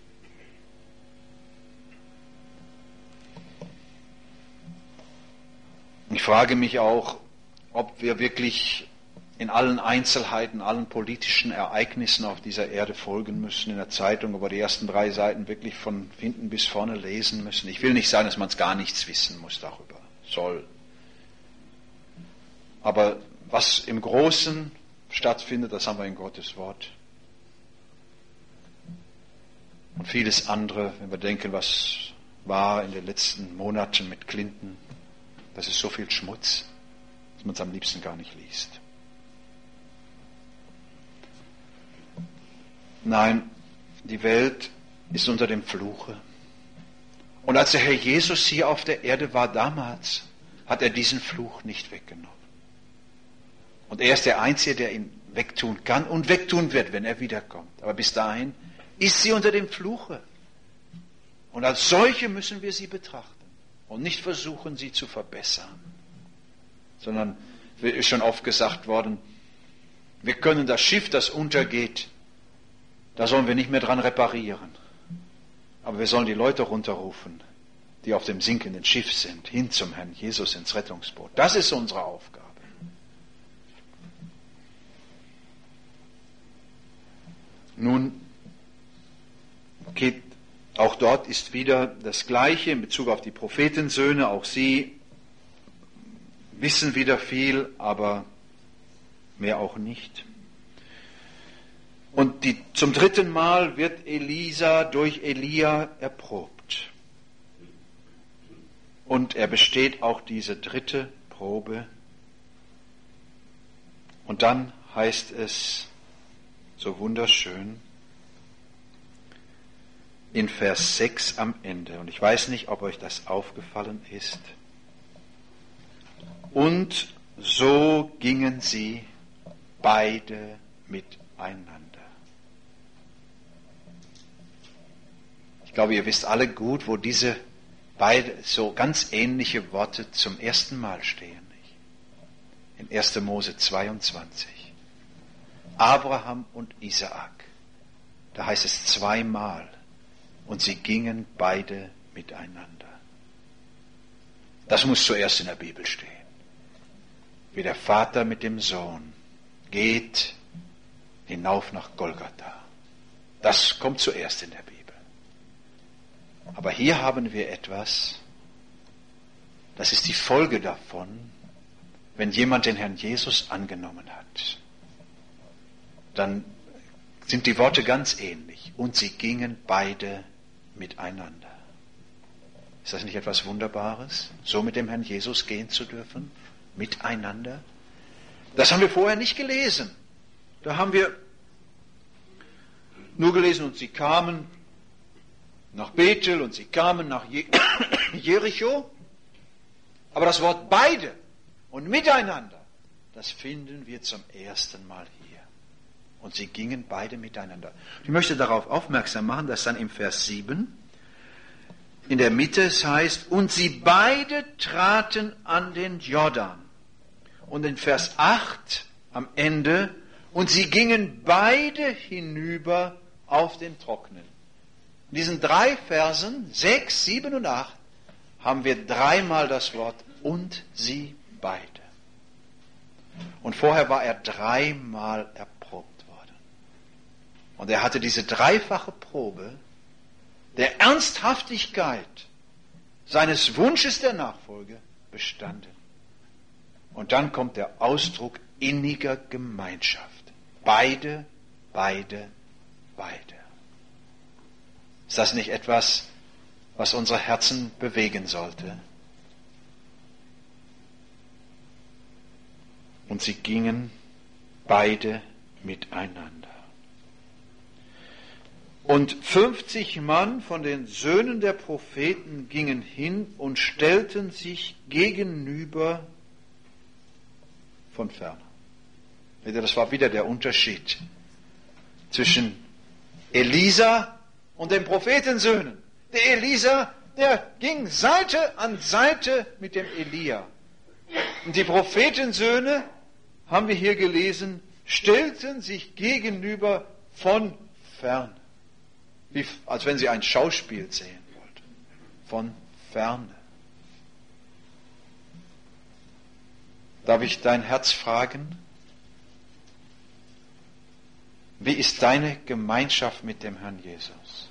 Ich frage mich auch, ob wir wirklich in allen Einzelheiten, allen politischen Ereignissen auf dieser Erde folgen müssen, in der Zeitung, aber die ersten 3 Seiten wirklich von hinten bis vorne lesen müssen. Ich will nicht sagen, dass man es gar nichts wissen muss darüber. Soll. Aber was im Großen stattfindet, das haben wir in Gottes Wort. Und vieles andere, wenn wir denken, was war in den letzten Monaten mit Clinton, das ist so viel Schmutz, dass man es am liebsten gar nicht liest. Nein, die Welt ist unter dem Fluche. Und als der Herr Jesus hier auf der Erde war damals, hat er diesen Fluch nicht weggenommen. Und er ist der Einzige, der ihn wegtun kann und wegtun wird, wenn er wiederkommt. Aber bis dahin ist sie unter dem Fluche. Und als solche müssen wir sie betrachten und nicht versuchen, sie zu verbessern. Sondern, wie ist schon oft gesagt worden, wir können das Schiff, das untergeht, da sollen wir nicht mehr dran reparieren. Aber wir sollen die Leute runterrufen, die auf dem sinkenden Schiff sind, hin zum Herrn Jesus ins Rettungsboot. Das ist unsere Aufgabe. Nun geht auch dort ist wieder das Gleiche in Bezug auf die Prophetensöhne. Auch sie wissen wieder viel, aber mehr auch nicht. Und zum 3. Mal wird Elisa durch Elia erprobt. Und er besteht auch diese 3. Probe. Und dann heißt es so wunderschön in Vers 6 am Ende. Und ich weiß nicht, ob euch das aufgefallen ist. Und so gingen sie beide miteinander. Ich glaube, ihr wisst alle gut, wo diese beide so ganz ähnliche Worte zum ersten Mal stehen. In 1. Mose 22. Abraham und Isaak. Da heißt es 2-mal. Und sie gingen beide miteinander. Das muss zuerst in der Bibel stehen. Wie der Vater mit dem Sohn geht hinauf nach Golgatha. Das kommt zuerst in der Bibel. Aber hier haben wir etwas, das ist die Folge davon, wenn jemand den Herrn Jesus angenommen hat. Dann sind die Worte ganz ähnlich. Und sie gingen beide miteinander. Ist das nicht etwas Wunderbares, so mit dem Herrn Jesus gehen zu dürfen? Miteinander? Das haben wir vorher nicht gelesen. Da haben wir nur gelesen, und sie kamen nach Bethel und sie kamen nach Jericho. Aber das Wort beide und miteinander, das finden wir zum ersten Mal hier. Und sie gingen beide miteinander. Ich möchte darauf aufmerksam machen, dass dann im Vers 7 in der Mitte es heißt, und sie beide traten an den Jordan. Und in Vers 8 am Ende, und sie gingen beide hinüber auf den Trocknen. In diesen 3 Versen, 6, 7 und 8, haben wir 3-mal das Wort und sie beide. Und vorher war er 3-mal erprobt worden. Und er hatte diese 3-fache Probe der Ernsthaftigkeit seines Wunsches der Nachfolge bestanden. Und dann kommt der Ausdruck inniger Gemeinschaft. Beide, beide, beide. Ist das nicht etwas, was unsere Herzen bewegen sollte? Und sie gingen beide miteinander. Und 50 Mann von den Söhnen der Propheten gingen hin und stellten sich gegenüber von ferne. Das war wieder der Unterschied zwischen Elisa und den Prophetensöhnen. Der Elisa, der ging Seite an Seite mit dem Elia. Und die Prophetensöhne, haben wir hier gelesen, stellten sich gegenüber von ferne. Als wenn sie ein Schauspiel sehen wollten. Von ferne. Darf ich dein Herz fragen? Wie ist deine Gemeinschaft mit dem Herrn Jesus?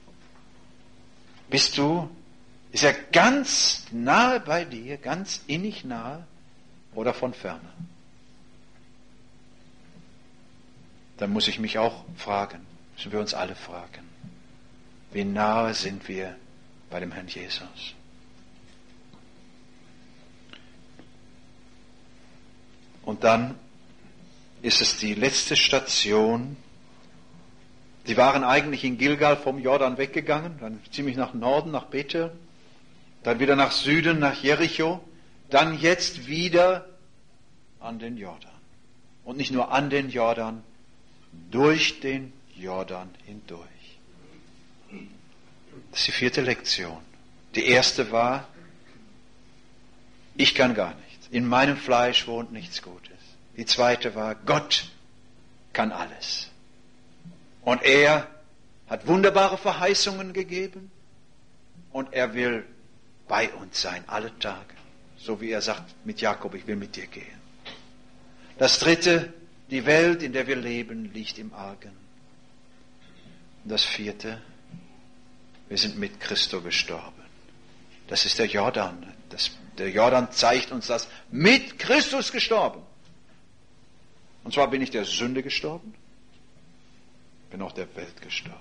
Ist er ganz nahe bei dir, ganz innig nahe oder von ferne? Dann muss ich mich auch fragen, müssen wir uns alle fragen, wie nahe sind wir bei dem Herrn Jesus? Und dann ist es die letzte Station. Sie waren eigentlich in Gilgal vom Jordan weggegangen, dann ziemlich nach Norden, nach Bethel, dann wieder nach Süden, nach Jericho, dann jetzt wieder an den Jordan. Und nicht nur an den Jordan, durch den Jordan hindurch. Das ist die 4. Lektion. Die erste war, ich kann gar nichts. In meinem Fleisch wohnt nichts Gutes. Die zweite war, Gott kann alles. Und er hat wunderbare Verheißungen gegeben und er will bei uns sein, alle Tage. So wie er sagt mit Jakob, ich will mit dir gehen. Das dritte, die Welt, in der wir leben, liegt im Argen. Und das vierte, wir sind mit Christo gestorben. Das ist der Jordan. Der Jordan zeigt uns das. Mit Christus gestorben. Und zwar bin ich der Sünde gestorben, bin auch der Welt gestorben.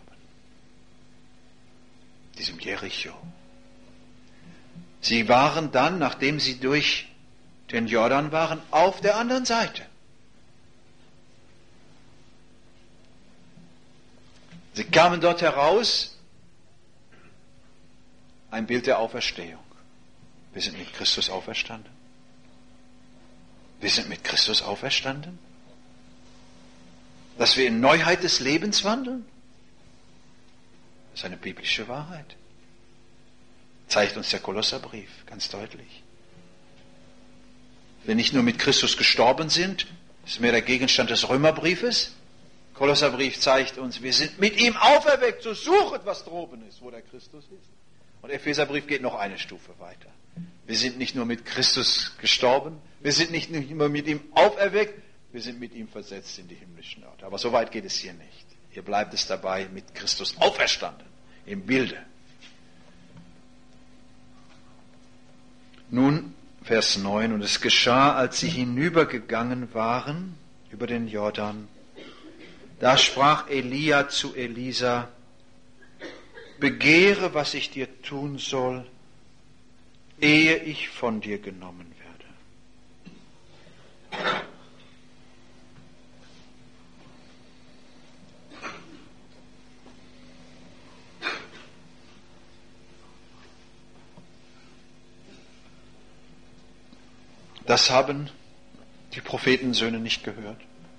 Diesem Jericho. Sie waren dann, nachdem sie durch den Jordan waren, auf der anderen Seite. Sie kamen dort heraus, ein Bild der Auferstehung. Wir sind mit Christus auferstanden. Wir sind mit Christus auferstanden. Dass wir in Neuheit des Lebens wandeln, das ist eine biblische Wahrheit. Zeigt uns der Kolosserbrief ganz deutlich. Wir nicht nur mit Christus gestorben sind, das ist mehr der Gegenstand des Römerbriefes. Kolosserbrief zeigt uns, wir sind mit ihm auferweckt, so suchet, was droben ist, wo der Christus ist. Und Epheserbrief geht noch eine Stufe weiter. Wir sind nicht nur mit Christus gestorben, wir sind nicht nur mit ihm auferweckt, wir sind mit ihm versetzt in die himmlischen Orte. Aber so weit geht es hier nicht. Hier bleibt es dabei, mit Christus auferstanden, im Bilde. Nun, Vers 9, und es geschah, als sie hinübergegangen waren, über den Jordan, da sprach Elia zu Elisa, begehre, was ich dir tun soll, ehe ich von dir genommen werde. Das haben die Prophetensöhne nicht gehört.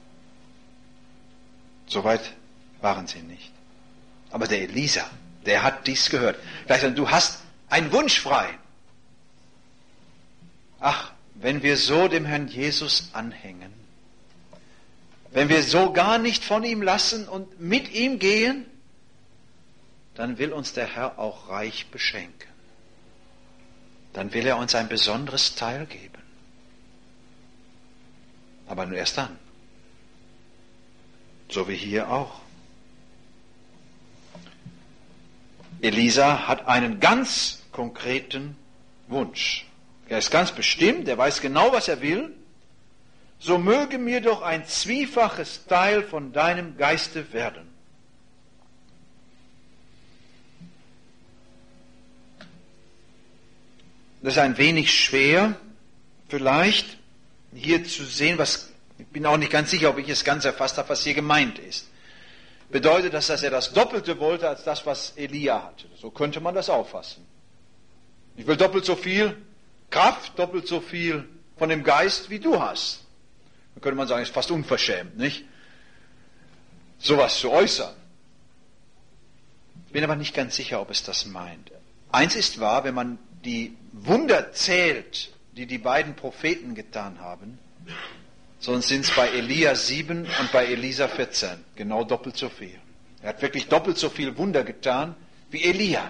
Soweit waren sie nicht. Aber der Elisa, der hat dies gehört. Vielleicht du hast einen Wunsch frei. Ach, wenn wir so dem Herrn Jesus anhängen, wenn wir so gar nicht von ihm lassen und mit ihm gehen, dann will uns der Herr auch reich beschenken. Dann will er uns ein besonderes Teil geben. Aber nur erst dann. So wie hier auch. Elisa hat einen ganz konkreten Wunsch. Er ist ganz bestimmt, er weiß genau, was er will. So möge mir doch ein zwiefaches Teil von deinem Geiste werden. Das ist ein wenig schwer, vielleicht hier zu sehen, ich bin auch nicht ganz sicher, ob ich es ganz erfasst habe, was hier gemeint ist. Bedeutet das, dass er das Doppelte wollte, als das, was Elia hatte? So könnte man das auffassen. Ich will doppelt so viel Kraft, doppelt so viel von dem Geist, wie du hast. Dann könnte man sagen, ist fast unverschämt, nicht? Sowas zu äußern. Ich bin aber nicht ganz sicher, ob es das meint. Eins ist wahr, wenn man die Wunder zählt, die die beiden Propheten getan haben, sonst sind es bei Elia 7 und bei Elisa 14, genau doppelt so viel. Er hat wirklich doppelt so viel Wunder getan wie Elia.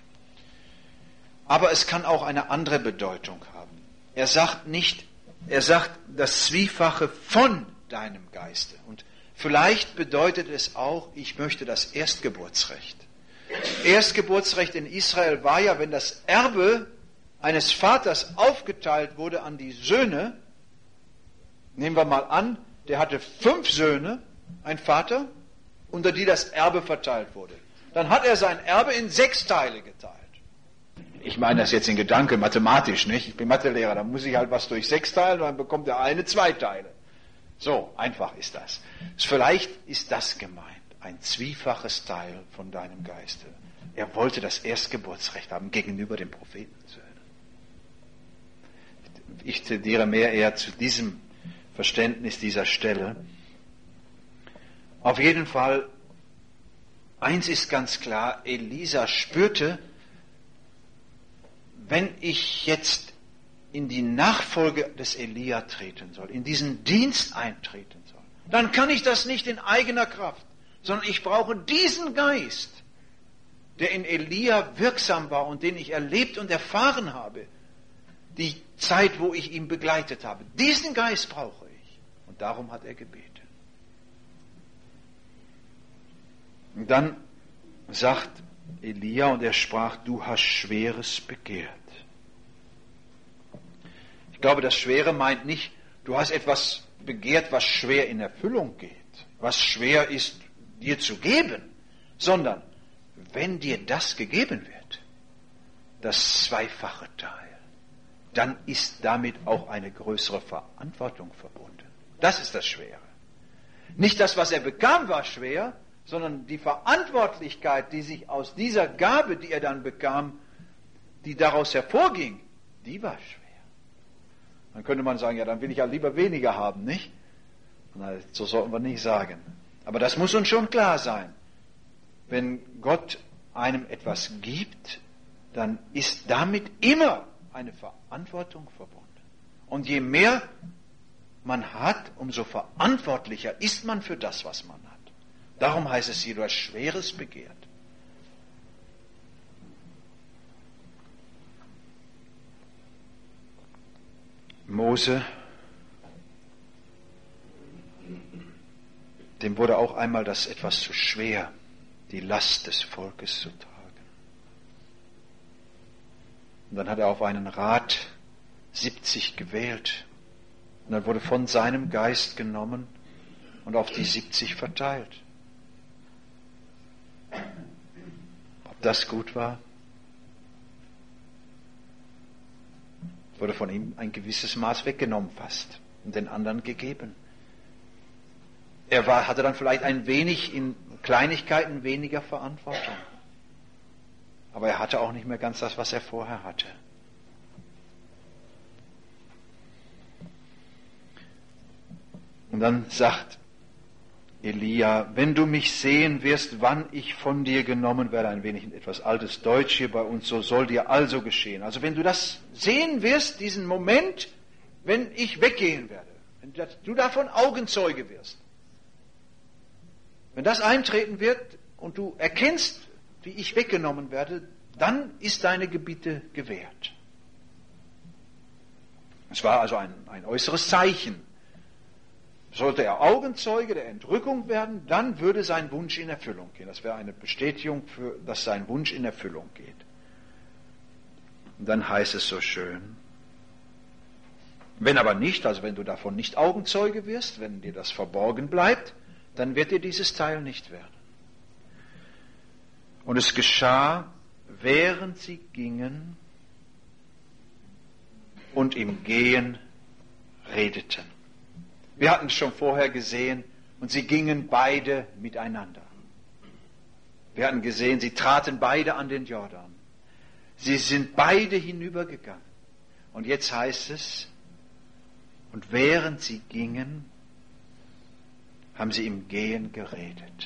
Aber es kann auch eine andere Bedeutung haben. Er sagt das Zwiefache von deinem Geiste. Und vielleicht bedeutet es auch, ich möchte das Erstgeburtsrecht. Erstgeburtsrecht in Israel war ja, wenn das Erbe eines Vaters aufgeteilt wurde an die Söhne, nehmen wir mal an, der hatte 5 Söhne, ein Vater, unter die das Erbe verteilt wurde. Dann hat er sein Erbe in 6 Teile geteilt. Ich meine das jetzt in Gedanken, mathematisch, nicht? Ich bin Mathelehrer, da muss ich halt was durch 6 teilen, und dann bekommt der eine 2 Teile. So, einfach ist das. Vielleicht ist das gemeint, ein zwiefaches Teil von deinem Geiste. Er wollte das Erstgeburtsrecht haben gegenüber den Prophetensöhnen. Ich tendiere mehr eher zu diesem Verständnis dieser Stelle. Auf jeden Fall, eins ist ganz klar, Elisa spürte, wenn ich jetzt in die Nachfolge des Elia treten soll, in diesen Dienst eintreten soll, dann kann ich das nicht in eigener Kraft, sondern ich brauche diesen Geist, der in Elia wirksam war und den ich erlebt und erfahren habe, die Zeit, wo ich ihn begleitet habe. Diesen Geist brauche ich. Und darum hat er gebetet. Und dann sagt Elia, und er sprach, du hast Schweres begehrt. Ich glaube, das Schwere meint nicht, du hast etwas begehrt, was schwer in Erfüllung geht, was schwer ist, dir zu geben, sondern wenn dir das gegeben wird, das zweifache Teil, dann ist damit auch eine größere Verantwortung verbunden. Das ist das Schwere. Nicht das, was er bekam, war schwer, sondern die Verantwortlichkeit, die sich aus dieser Gabe, die er dann bekam, die daraus hervorging, die war schwer. Dann könnte man sagen, ja, dann will ich ja lieber weniger haben, nicht? Na, so sollten wir nicht sagen. Aber das muss uns schon klar sein. Wenn Gott einem etwas gibt, dann ist damit immer eine Verantwortung verbunden. Und je mehr man hat, umso verantwortlicher ist man für das, was man hat. Darum heißt es hier, du hast Schweres begehrt. Mose, dem wurde auch einmal das etwas zu schwer, die Last des Volkes zu tragen. Und dann hat er auf einen Rat 70 gewählt. Und dann wurde von seinem Geist genommen und auf die 70 verteilt. Ob das gut war? Es wurde von ihm ein gewisses Maß weggenommen fast und den anderen gegeben. Er hatte dann vielleicht ein wenig in Kleinigkeiten weniger Verantwortung. Aber er hatte auch nicht mehr ganz das, was er vorher hatte. Und dann sagt Elia, wenn du mich sehen wirst, wann ich von dir genommen werde, ein wenig etwas altes Deutsch hier bei uns, so soll dir also geschehen. Also wenn du das sehen wirst, diesen Moment, wenn ich weggehen werde, wenn du davon Augenzeuge wirst, wenn das eintreten wird und du erkennst, wie ich weggenommen werde, dann ist deine Gebiete gewährt. Es war also ein äußeres Zeichen. Sollte er Augenzeuge der Entrückung werden, dann würde sein Wunsch in Erfüllung gehen. Das wäre eine Bestätigung, dass sein Wunsch in Erfüllung geht. Und dann heißt es so schön, wenn aber nicht, also wenn du davon nicht Augenzeuge wirst, wenn dir das verborgen bleibt, dann wird dir dieses Teil nicht werden. Und es geschah, während sie gingen und im Gehen redeten. Wir hatten es schon vorher gesehen, und sie gingen beide miteinander. Wir hatten gesehen, sie traten beide an den Jordan. Sie sind beide hinübergegangen. Und jetzt heißt es, und während sie gingen, haben sie im Gehen geredet.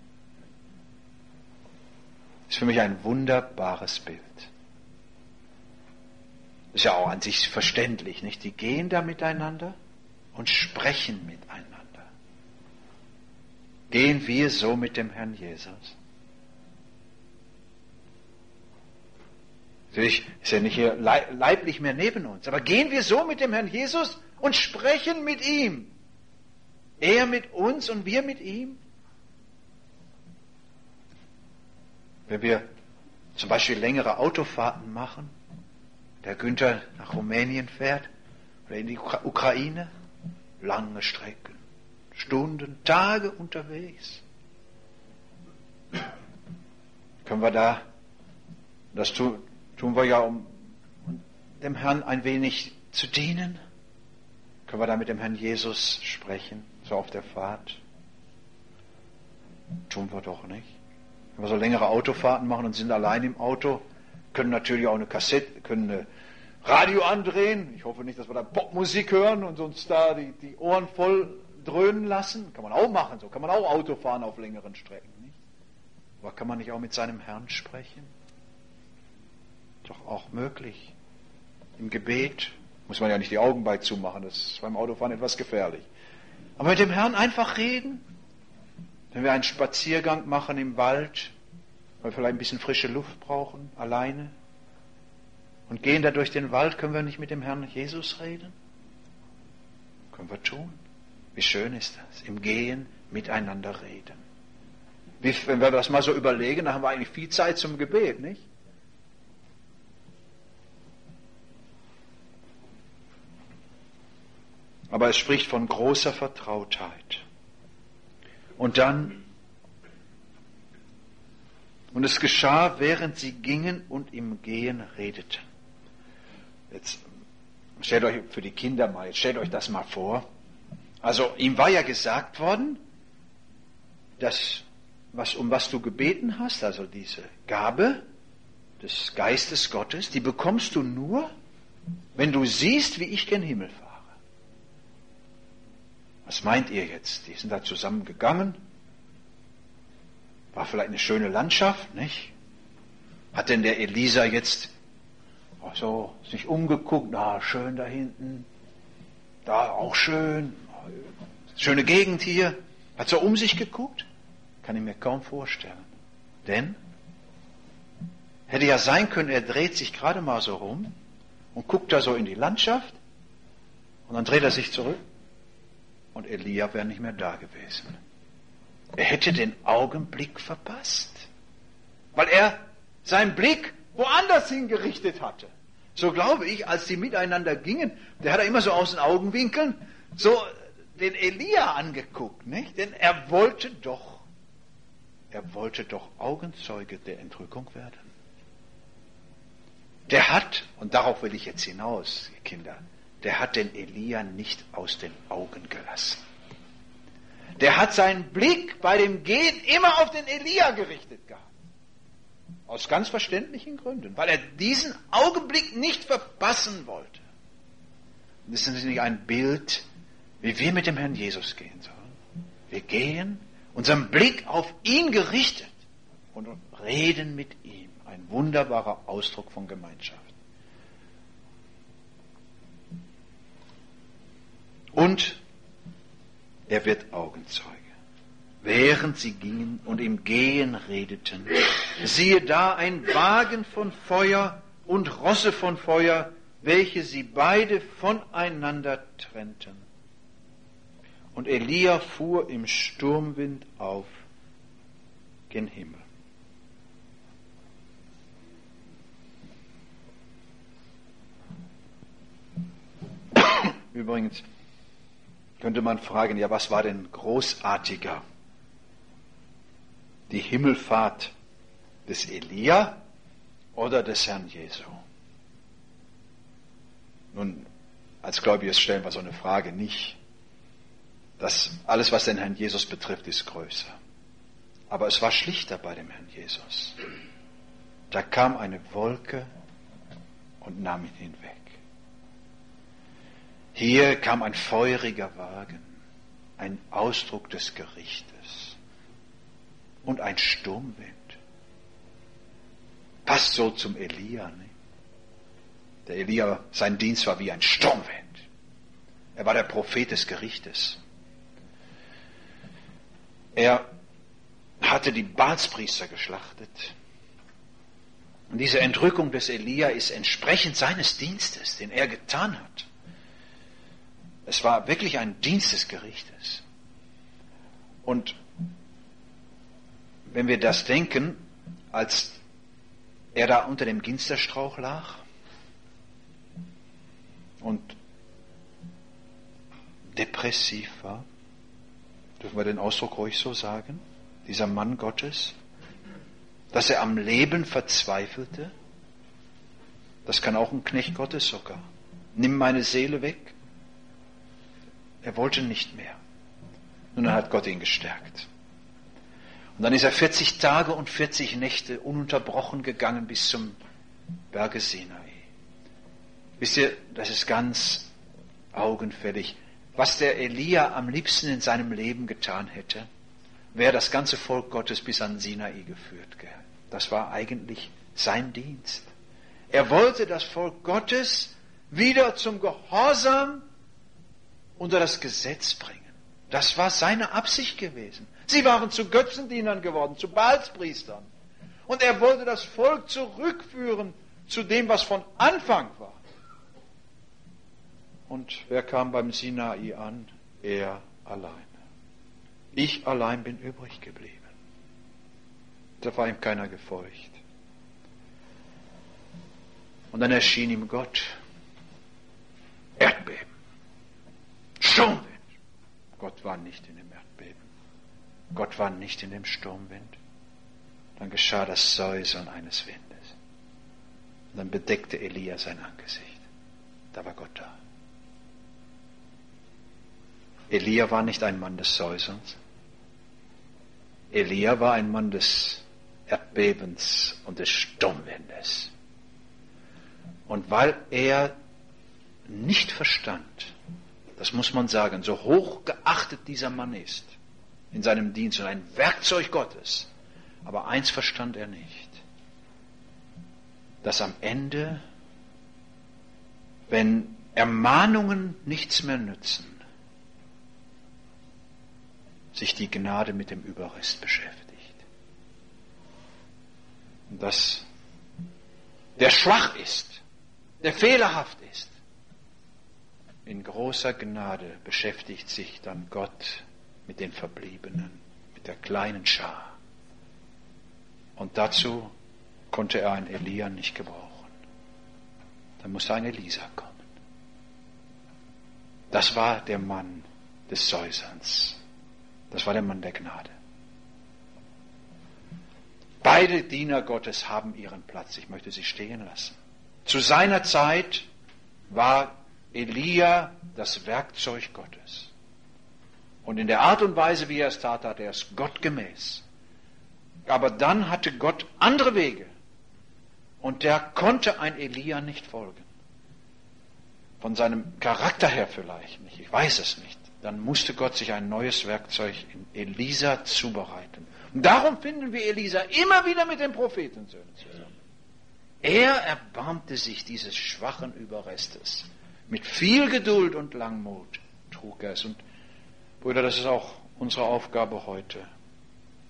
Das ist für mich ein wunderbares Bild. Das ist ja auch an sich verständlich, nicht? Die gehen da miteinander und sprechen miteinander. Gehen wir so mit dem Herrn Jesus? Natürlich ist er nicht hier leiblich mehr neben uns, aber gehen wir so mit dem Herrn Jesus und sprechen mit ihm? Er mit uns und wir mit ihm? Wenn wir zum Beispiel längere Autofahrten machen, der Günther nach Rumänien fährt oder in die Ukraine, lange Strecken, Stunden, Tage unterwegs. Können wir da, das tun wir ja, um dem Herrn ein wenig zu dienen, können wir da mit dem Herrn Jesus sprechen, so auf der Fahrt? Tun wir doch nicht. Wenn wir so längere Autofahrten machen und sind allein im Auto, können natürlich auch eine Kassette, können eine Radio andrehen. Ich hoffe nicht, dass wir da Popmusik hören und uns da die Ohren voll dröhnen lassen. Kann man auch machen, so kann man auch Auto fahren auf längeren Strecken. Nicht? Aber kann man nicht auch mit seinem Herrn sprechen? Doch auch möglich. Im Gebet muss man ja nicht die Augen bei zumachen, das ist beim Autofahren etwas gefährlich. Aber mit dem Herrn einfach reden. Wenn wir einen Spaziergang machen im Wald, weil wir vielleicht ein bisschen frische Luft brauchen, alleine, und gehen da durch den Wald, können wir nicht mit dem Herrn Jesus reden? Können wir tun. Wie schön ist das, im Gehen miteinander reden. Wenn wir das mal so überlegen, dann haben wir eigentlich viel Zeit zum Gebet, nicht? Aber es spricht von großer Vertrautheit. Und dann, und es geschah, während sie gingen und im Gehen redeten. Jetzt stellt euch für die Kinder mal, jetzt stellt euch das mal vor. Also ihm war ja gesagt worden, dass um was du gebeten hast, also diese Gabe des Geistes Gottes, die bekommst du nur, wenn du siehst, wie ich gen Himmel fahre. Was meint ihr jetzt? Die sind da zusammen gegangen. War vielleicht eine schöne Landschaft, nicht? Hat denn der Elisa jetzt so sich umgeguckt? Na, schön da hinten. Da auch schön. Schöne Gegend hier. Hat so um sich geguckt? Kann ich mir kaum vorstellen. Denn hätte ja sein können, er dreht sich gerade mal so rum und guckt da so in die Landschaft und dann dreht er sich zurück. Und Elia wäre nicht mehr da gewesen. Er hätte den Augenblick verpasst, weil er seinen Blick woanders hingerichtet hatte. So glaube ich, als die miteinander gingen, der hat er immer so aus den Augenwinkeln so den Elia angeguckt, nicht? Denn er wollte doch Augenzeuge der Entrückung werden. Der hat, und darauf will ich jetzt hinaus, Kinder, der hat den Elia nicht aus den Augen gelassen. Der hat seinen Blick bei dem Gehen immer auf den Elia gerichtet gehabt. Aus ganz verständlichen Gründen, weil er diesen Augenblick nicht verpassen wollte. Und das ist nicht ein Bild, wie wir mit dem Herrn Jesus gehen sollen. Wir gehen, unseren Blick auf ihn gerichtet und reden mit ihm. Ein wunderbarer Ausdruck von Gemeinschaft. Und er wird Augenzeuge. während sie gingen und im Gehen redeten. Siehe da, ein Wagen von Feuer und Rosse von Feuer, welche sie beide voneinander trennten. Und Elia fuhr im Sturmwind auf gen Himmel. Übrigens könnte man fragen, ja, was war denn großartiger? Die Himmelfahrt des Elia oder des Herrn Jesu? Nun, als Gläubige stellen wir so eine Frage nicht. Das alles, was den Herrn Jesus betrifft, ist größer. Aber es war schlichter bei dem Herrn Jesus. Da kam eine Wolke und nahm ihn hinweg. Hier kam ein feuriger Wagen, ein Ausdruck des Gerichtes und ein Sturmwind. Passt so zum Elia, nicht? Der Elia, sein Dienst war wie ein Sturmwind. Er war der Prophet des Gerichtes. Er hatte die Baalspriester geschlachtet. Und diese Entrückung des Elia ist entsprechend seines Dienstes, den er getan hat. Es war wirklich ein Dienst des Gerichtes. Und wenn wir das denken, als er da unter dem Ginsterstrauch lag und depressiv war, dürfen wir den Ausdruck ruhig so sagen, dieser Mann Gottes, dass er am Leben verzweifelte, das kann auch ein Knecht Gottes sogar. Nimm meine Seele weg. Er wollte nicht mehr. Und dann hat Gott ihn gestärkt. Und dann ist er 40 Tage und 40 Nächte ununterbrochen gegangen bis zum Berge Sinai. Wisst ihr, das ist ganz augenfällig. Was der Elia am liebsten in seinem Leben getan hätte, wäre das ganze Volk Gottes bis an Sinai geführt. Das war eigentlich sein Dienst. Er wollte das Volk Gottes wieder zum Gehorsam unter das Gesetz bringen. Das war seine Absicht gewesen. Sie waren zu Götzendienern geworden, zu Baalspriestern. Und er wollte das Volk zurückführen zu dem, was von Anfang war. Und wer kam beim Sinai an? Er alleine. Ich allein bin übrig geblieben. Da war ihm keiner gefolgt. Und dann erschien ihm Gott. Erdbeben. Sturmwind. Gott war nicht in dem Erdbeben. Gott war nicht in dem Sturmwind. Dann geschah das Säuseln eines Windes. Und dann bedeckte Elia sein Angesicht. Da war Gott da. Elia war nicht ein Mann des Säuselns. Elia war ein Mann des Erdbebens und des Sturmwindes. Und weil er nicht verstand, das muss man sagen, so hoch geachtet dieser Mann ist in seinem Dienst und ein Werkzeug Gottes, aber eins verstand er nicht, dass am Ende, wenn Ermahnungen nichts mehr nützen, sich die Gnade mit dem Überrest beschäftigt. Und dass der schwach ist, der fehlerhaft ist, in großer Gnade beschäftigt sich dann Gott mit den Verbliebenen, mit der kleinen Schar. Und dazu konnte er einen Elia nicht gebrauchen. Da musste ein Elisa kommen. Das war der Mann des Säuselns. Das war der Mann der Gnade. Beide Diener Gottes haben ihren Platz. Ich möchte sie stehen lassen. Zu seiner Zeit war Elia das Werkzeug Gottes. Und in der Art und Weise, wie er es tat, hat er es gottgemäß. Aber dann hatte Gott andere Wege. Und der konnte ein Elia nicht folgen. Von seinem Charakter her vielleicht nicht. Ich weiß es nicht. Dann musste Gott sich ein neues Werkzeug in Elisa zubereiten. Und darum finden wir Elisa immer wieder mit den Prophetensöhnen zusammen. Er erbarmte sich dieses schwachen Überrestes. Mit viel Geduld und Langmut trug er es. Und Brüder, das ist auch unsere Aufgabe heute.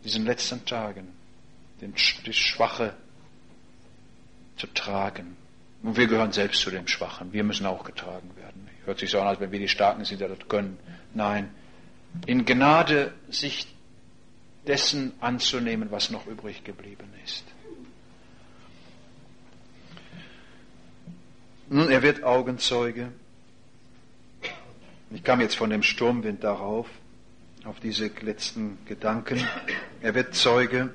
diesen letzten Tagen, die Schwache zu tragen. Und wir gehören selbst zu dem Schwachen. Wir müssen auch getragen werden. Hört sich so an, als wenn wir die Starken sind, die das können. Nein, in Gnade sich dessen anzunehmen, was noch übrig geblieben ist. Nun, er wird Augenzeuge. Ich kam jetzt von dem Sturmwind darauf, auf diese letzten Gedanken. Er wird Zeuge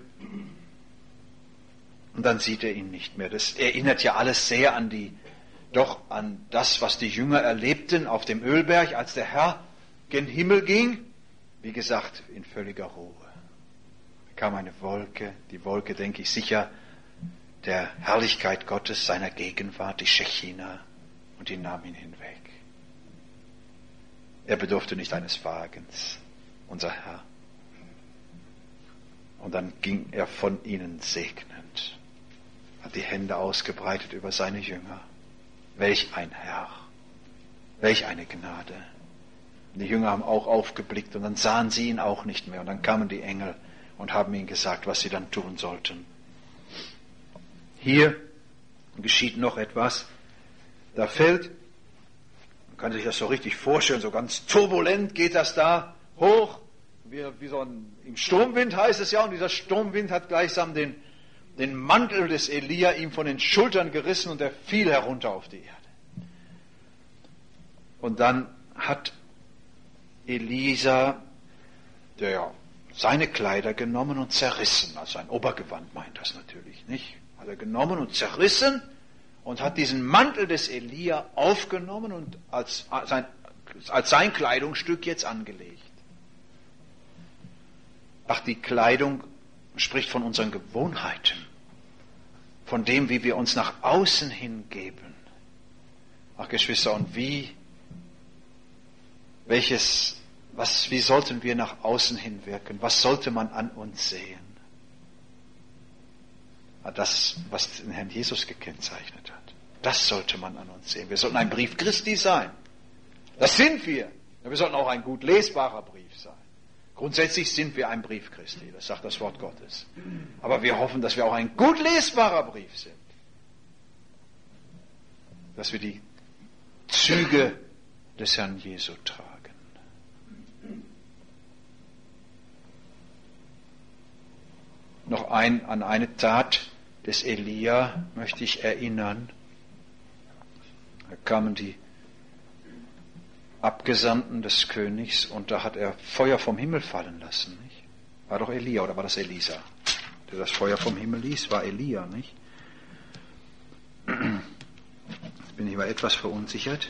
und dann sieht er ihn nicht mehr. Das erinnert ja alles sehr an das, was die Jünger erlebten auf dem Ölberg, als der Herr gen Himmel ging. Wie gesagt, in völliger Ruhe. Da kam eine Wolke, die Wolke, denke ich, sicher der Herrlichkeit Gottes, seiner Gegenwart, die Schechina, und die nahm ihn hinweg. Er bedurfte nicht eines Wagens, unser Herr. Und dann ging er von ihnen segnend, hat die Hände ausgebreitet über seine Jünger. Welch ein Herr, welch eine Gnade. Und die Jünger haben auch aufgeblickt und dann sahen sie ihn auch nicht mehr. Und dann kamen die Engel und haben ihnen gesagt, was sie dann tun sollten. Hier geschieht noch etwas. Da fällt, man kann sich das so richtig vorstellen, so ganz turbulent geht das da hoch, wie so im Sturmwind heißt es ja, und dieser Sturmwind hat gleichsam den Mantel des Elia ihm von den Schultern gerissen und er fiel herunter auf die Erde. Und dann hat Elisa seine Kleider genommen und zerrissen, also sein Obergewand meint das natürlich nicht, hat er genommen und zerrissen und hat diesen Mantel des Elia aufgenommen und als sein Kleidungsstück jetzt angelegt. Ach, die Kleidung spricht von unseren Gewohnheiten, von dem, wie wir uns nach außen hingeben. Ach, Geschwister, und wie sollten wir nach außen hin wirken? Was sollte man an uns sehen? Das, was den Herrn Jesus gekennzeichnet hat. Das sollte man an uns sehen. Wir sollten ein Brief Christi sein. Das sind wir. Wir sollten auch ein gut lesbarer Brief sein. Grundsätzlich sind wir ein Brief Christi, das sagt das Wort Gottes. Aber wir hoffen, dass wir auch ein gut lesbarer Brief sind. Dass wir die Züge des Herrn Jesu tragen. Noch an eine Tat des Elia möchte ich erinnern. Da kamen die Abgesandten des Königs und da hat er Feuer vom Himmel fallen lassen. Nicht? War doch Elia oder war das Elisa, der das Feuer vom Himmel ließ? War Elia, nicht? Jetzt bin ich aber etwas verunsichert.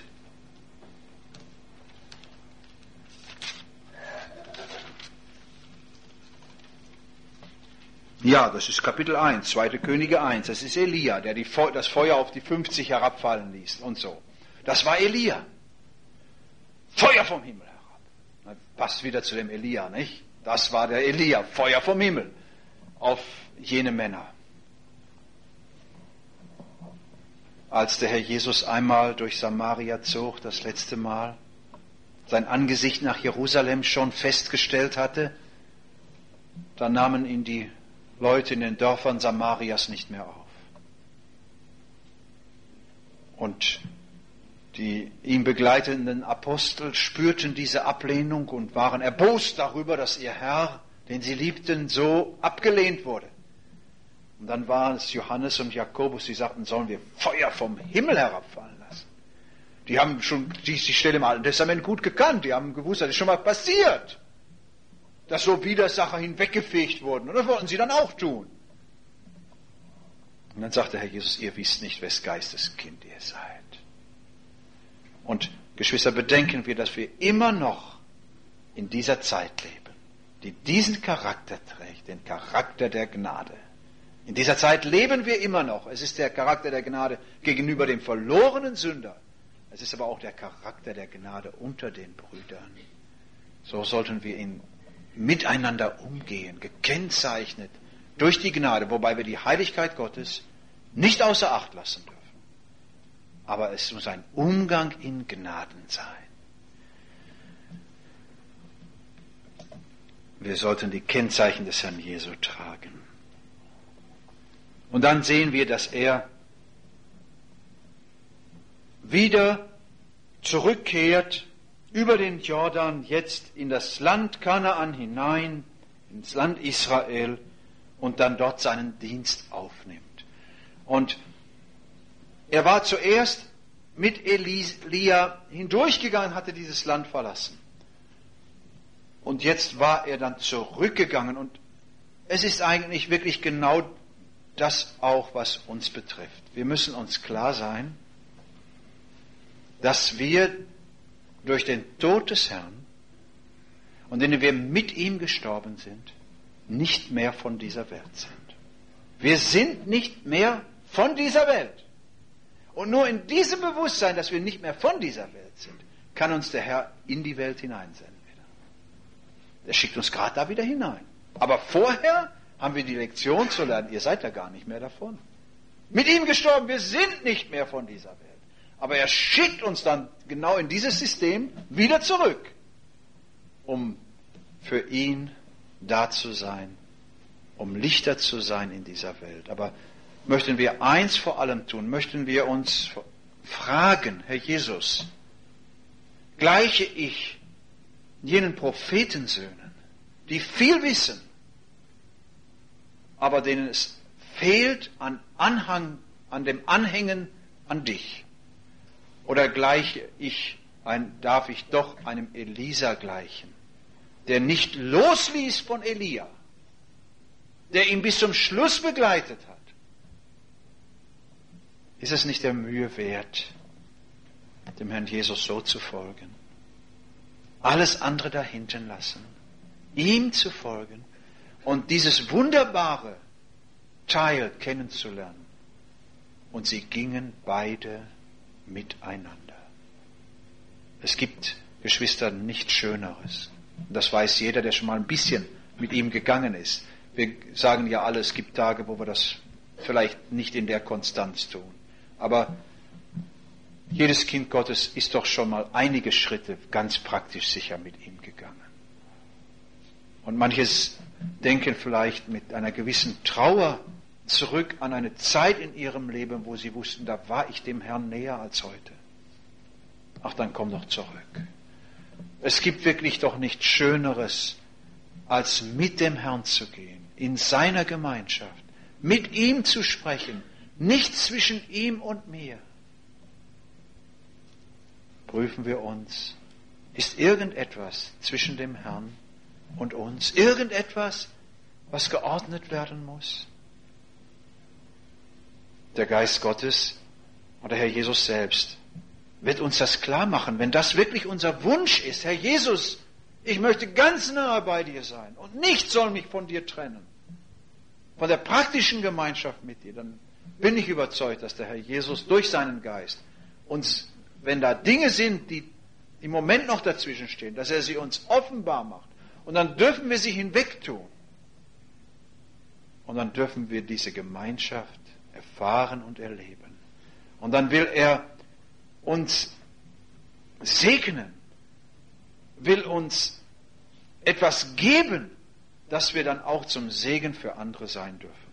Ja, das ist Kapitel 1, 2. Könige 1. Das ist Elia, der das Feuer auf die 50 herabfallen ließ und so. Das war Elia. Feuer vom Himmel herab. Passt wieder zu dem Elia, nicht? Das war der Elia. Feuer vom Himmel auf jene Männer. Als der Herr Jesus einmal durch Samaria zog, das letzte Mal, sein Angesicht nach Jerusalem schon festgestellt hatte, da nahmen ihn die Leute in den Dörfern Samarias nicht mehr auf. Und die ihm begleitenden Apostel spürten diese Ablehnung und waren erbost darüber, dass ihr Herr, den sie liebten, so abgelehnt wurde. Und dann waren es Johannes und Jakobus, die sagten, sollen wir Feuer vom Himmel herabfallen lassen. Die haben schon die Stelle im Alten Testament gut gekannt, die haben gewusst, das ist schon mal passiert, dass so Widersacher hinweggefegt wurden. Und das wollten sie dann auch tun. Und dann sagte Herr Jesus, ihr wisst nicht, wes Geistes Kind ihr seid. Und Geschwister, bedenken wir, dass wir immer noch in dieser Zeit leben, die diesen Charakter trägt, den Charakter der Gnade. In dieser Zeit leben wir immer noch. Es ist der Charakter der Gnade gegenüber dem verlorenen Sünder. Es ist aber auch der Charakter der Gnade unter den Brüdern. So sollten wir miteinander umgehen, gekennzeichnet durch die Gnade, wobei wir die Heiligkeit Gottes nicht außer Acht lassen dürfen. Aber es muss ein Umgang in Gnaden sein. wir sollten die Kennzeichen des Herrn Jesu tragen. Und dann sehen wir, dass er wieder zurückkehrt über den Jordan, jetzt in das Land Kanaan hinein, ins Land Israel, und dann dort seinen Dienst aufnimmt. Und er war zuerst mit Elia hindurchgegangen, hatte dieses Land verlassen. Und jetzt war er dann zurückgegangen. Und es ist eigentlich wirklich genau das auch, was uns betrifft. Wir müssen uns klar sein, dass wir durch den Tod des Herrn und indem wir mit ihm gestorben sind, nicht mehr von dieser Welt sind. Wir sind nicht mehr von dieser Welt. Und nur in diesem Bewusstsein, dass wir nicht mehr von dieser Welt sind, kann uns der Herr in die Welt hineinsenden. Er schickt uns gerade da wieder hinein. Aber vorher haben wir die Lektion zu lernen, ihr seid ja gar nicht mehr davon. Mit ihm gestorben, wir sind nicht mehr von dieser Welt. Aber er schickt uns dann genau in dieses System wieder zurück, um für ihn da zu sein, um Lichter zu sein in dieser Welt. Aber möchten wir eins vor allem tun, möchten wir uns fragen, Herr Jesus, gleiche ich jenen Prophetensöhnen, die viel wissen, aber denen es fehlt an Anhang, an dem Anhängen an dich? Oder darf ich doch einem Elisa gleichen, der nicht losließ von Elia, der ihn bis zum Schluss begleitet hat? Ist es nicht der Mühe wert, dem Herrn Jesus so zu folgen? Alles andere dahinten lassen, ihm zu folgen und dieses wunderbare Teil kennenzulernen. Und sie gingen beide miteinander. Es gibt, Geschwister, nichts Schöneres. Das weiß jeder, der schon mal ein bisschen mit ihm gegangen ist. Wir sagen ja alle, es gibt Tage, wo wir das vielleicht nicht in der Konstanz tun. Aber jedes Kind Gottes ist doch schon mal einige Schritte ganz praktisch sicher mit ihm gegangen. Und manches denken vielleicht mit einer gewissen Trauer zurück an eine Zeit in ihrem Leben, wo sie wussten, da war ich dem Herrn näher als heute. Ach, dann komm doch zurück. Es gibt wirklich doch nichts Schöneres, als mit dem Herrn zu gehen, in seiner Gemeinschaft, mit ihm zu sprechen, nicht zwischen ihm und mir. Prüfen wir uns, ist irgendetwas zwischen dem Herrn und uns, irgendetwas, was geordnet werden muss? Der Geist Gottes oder Herr Jesus selbst wird uns das klar machen, wenn das wirklich unser Wunsch ist. Herr Jesus, ich möchte ganz nahe bei dir sein und nichts soll mich von dir trennen. Von der praktischen Gemeinschaft mit dir, dann bin ich überzeugt, dass der Herr Jesus durch seinen Geist uns, wenn da Dinge sind, die im Moment noch dazwischen stehen, dass er sie uns offenbar macht. Und dann dürfen wir sie hinwegtun. Und dann dürfen wir diese Gemeinschaft erfahren und erleben. Und dann will er uns segnen, will uns etwas geben, dass wir dann auch zum Segen für andere sein dürfen.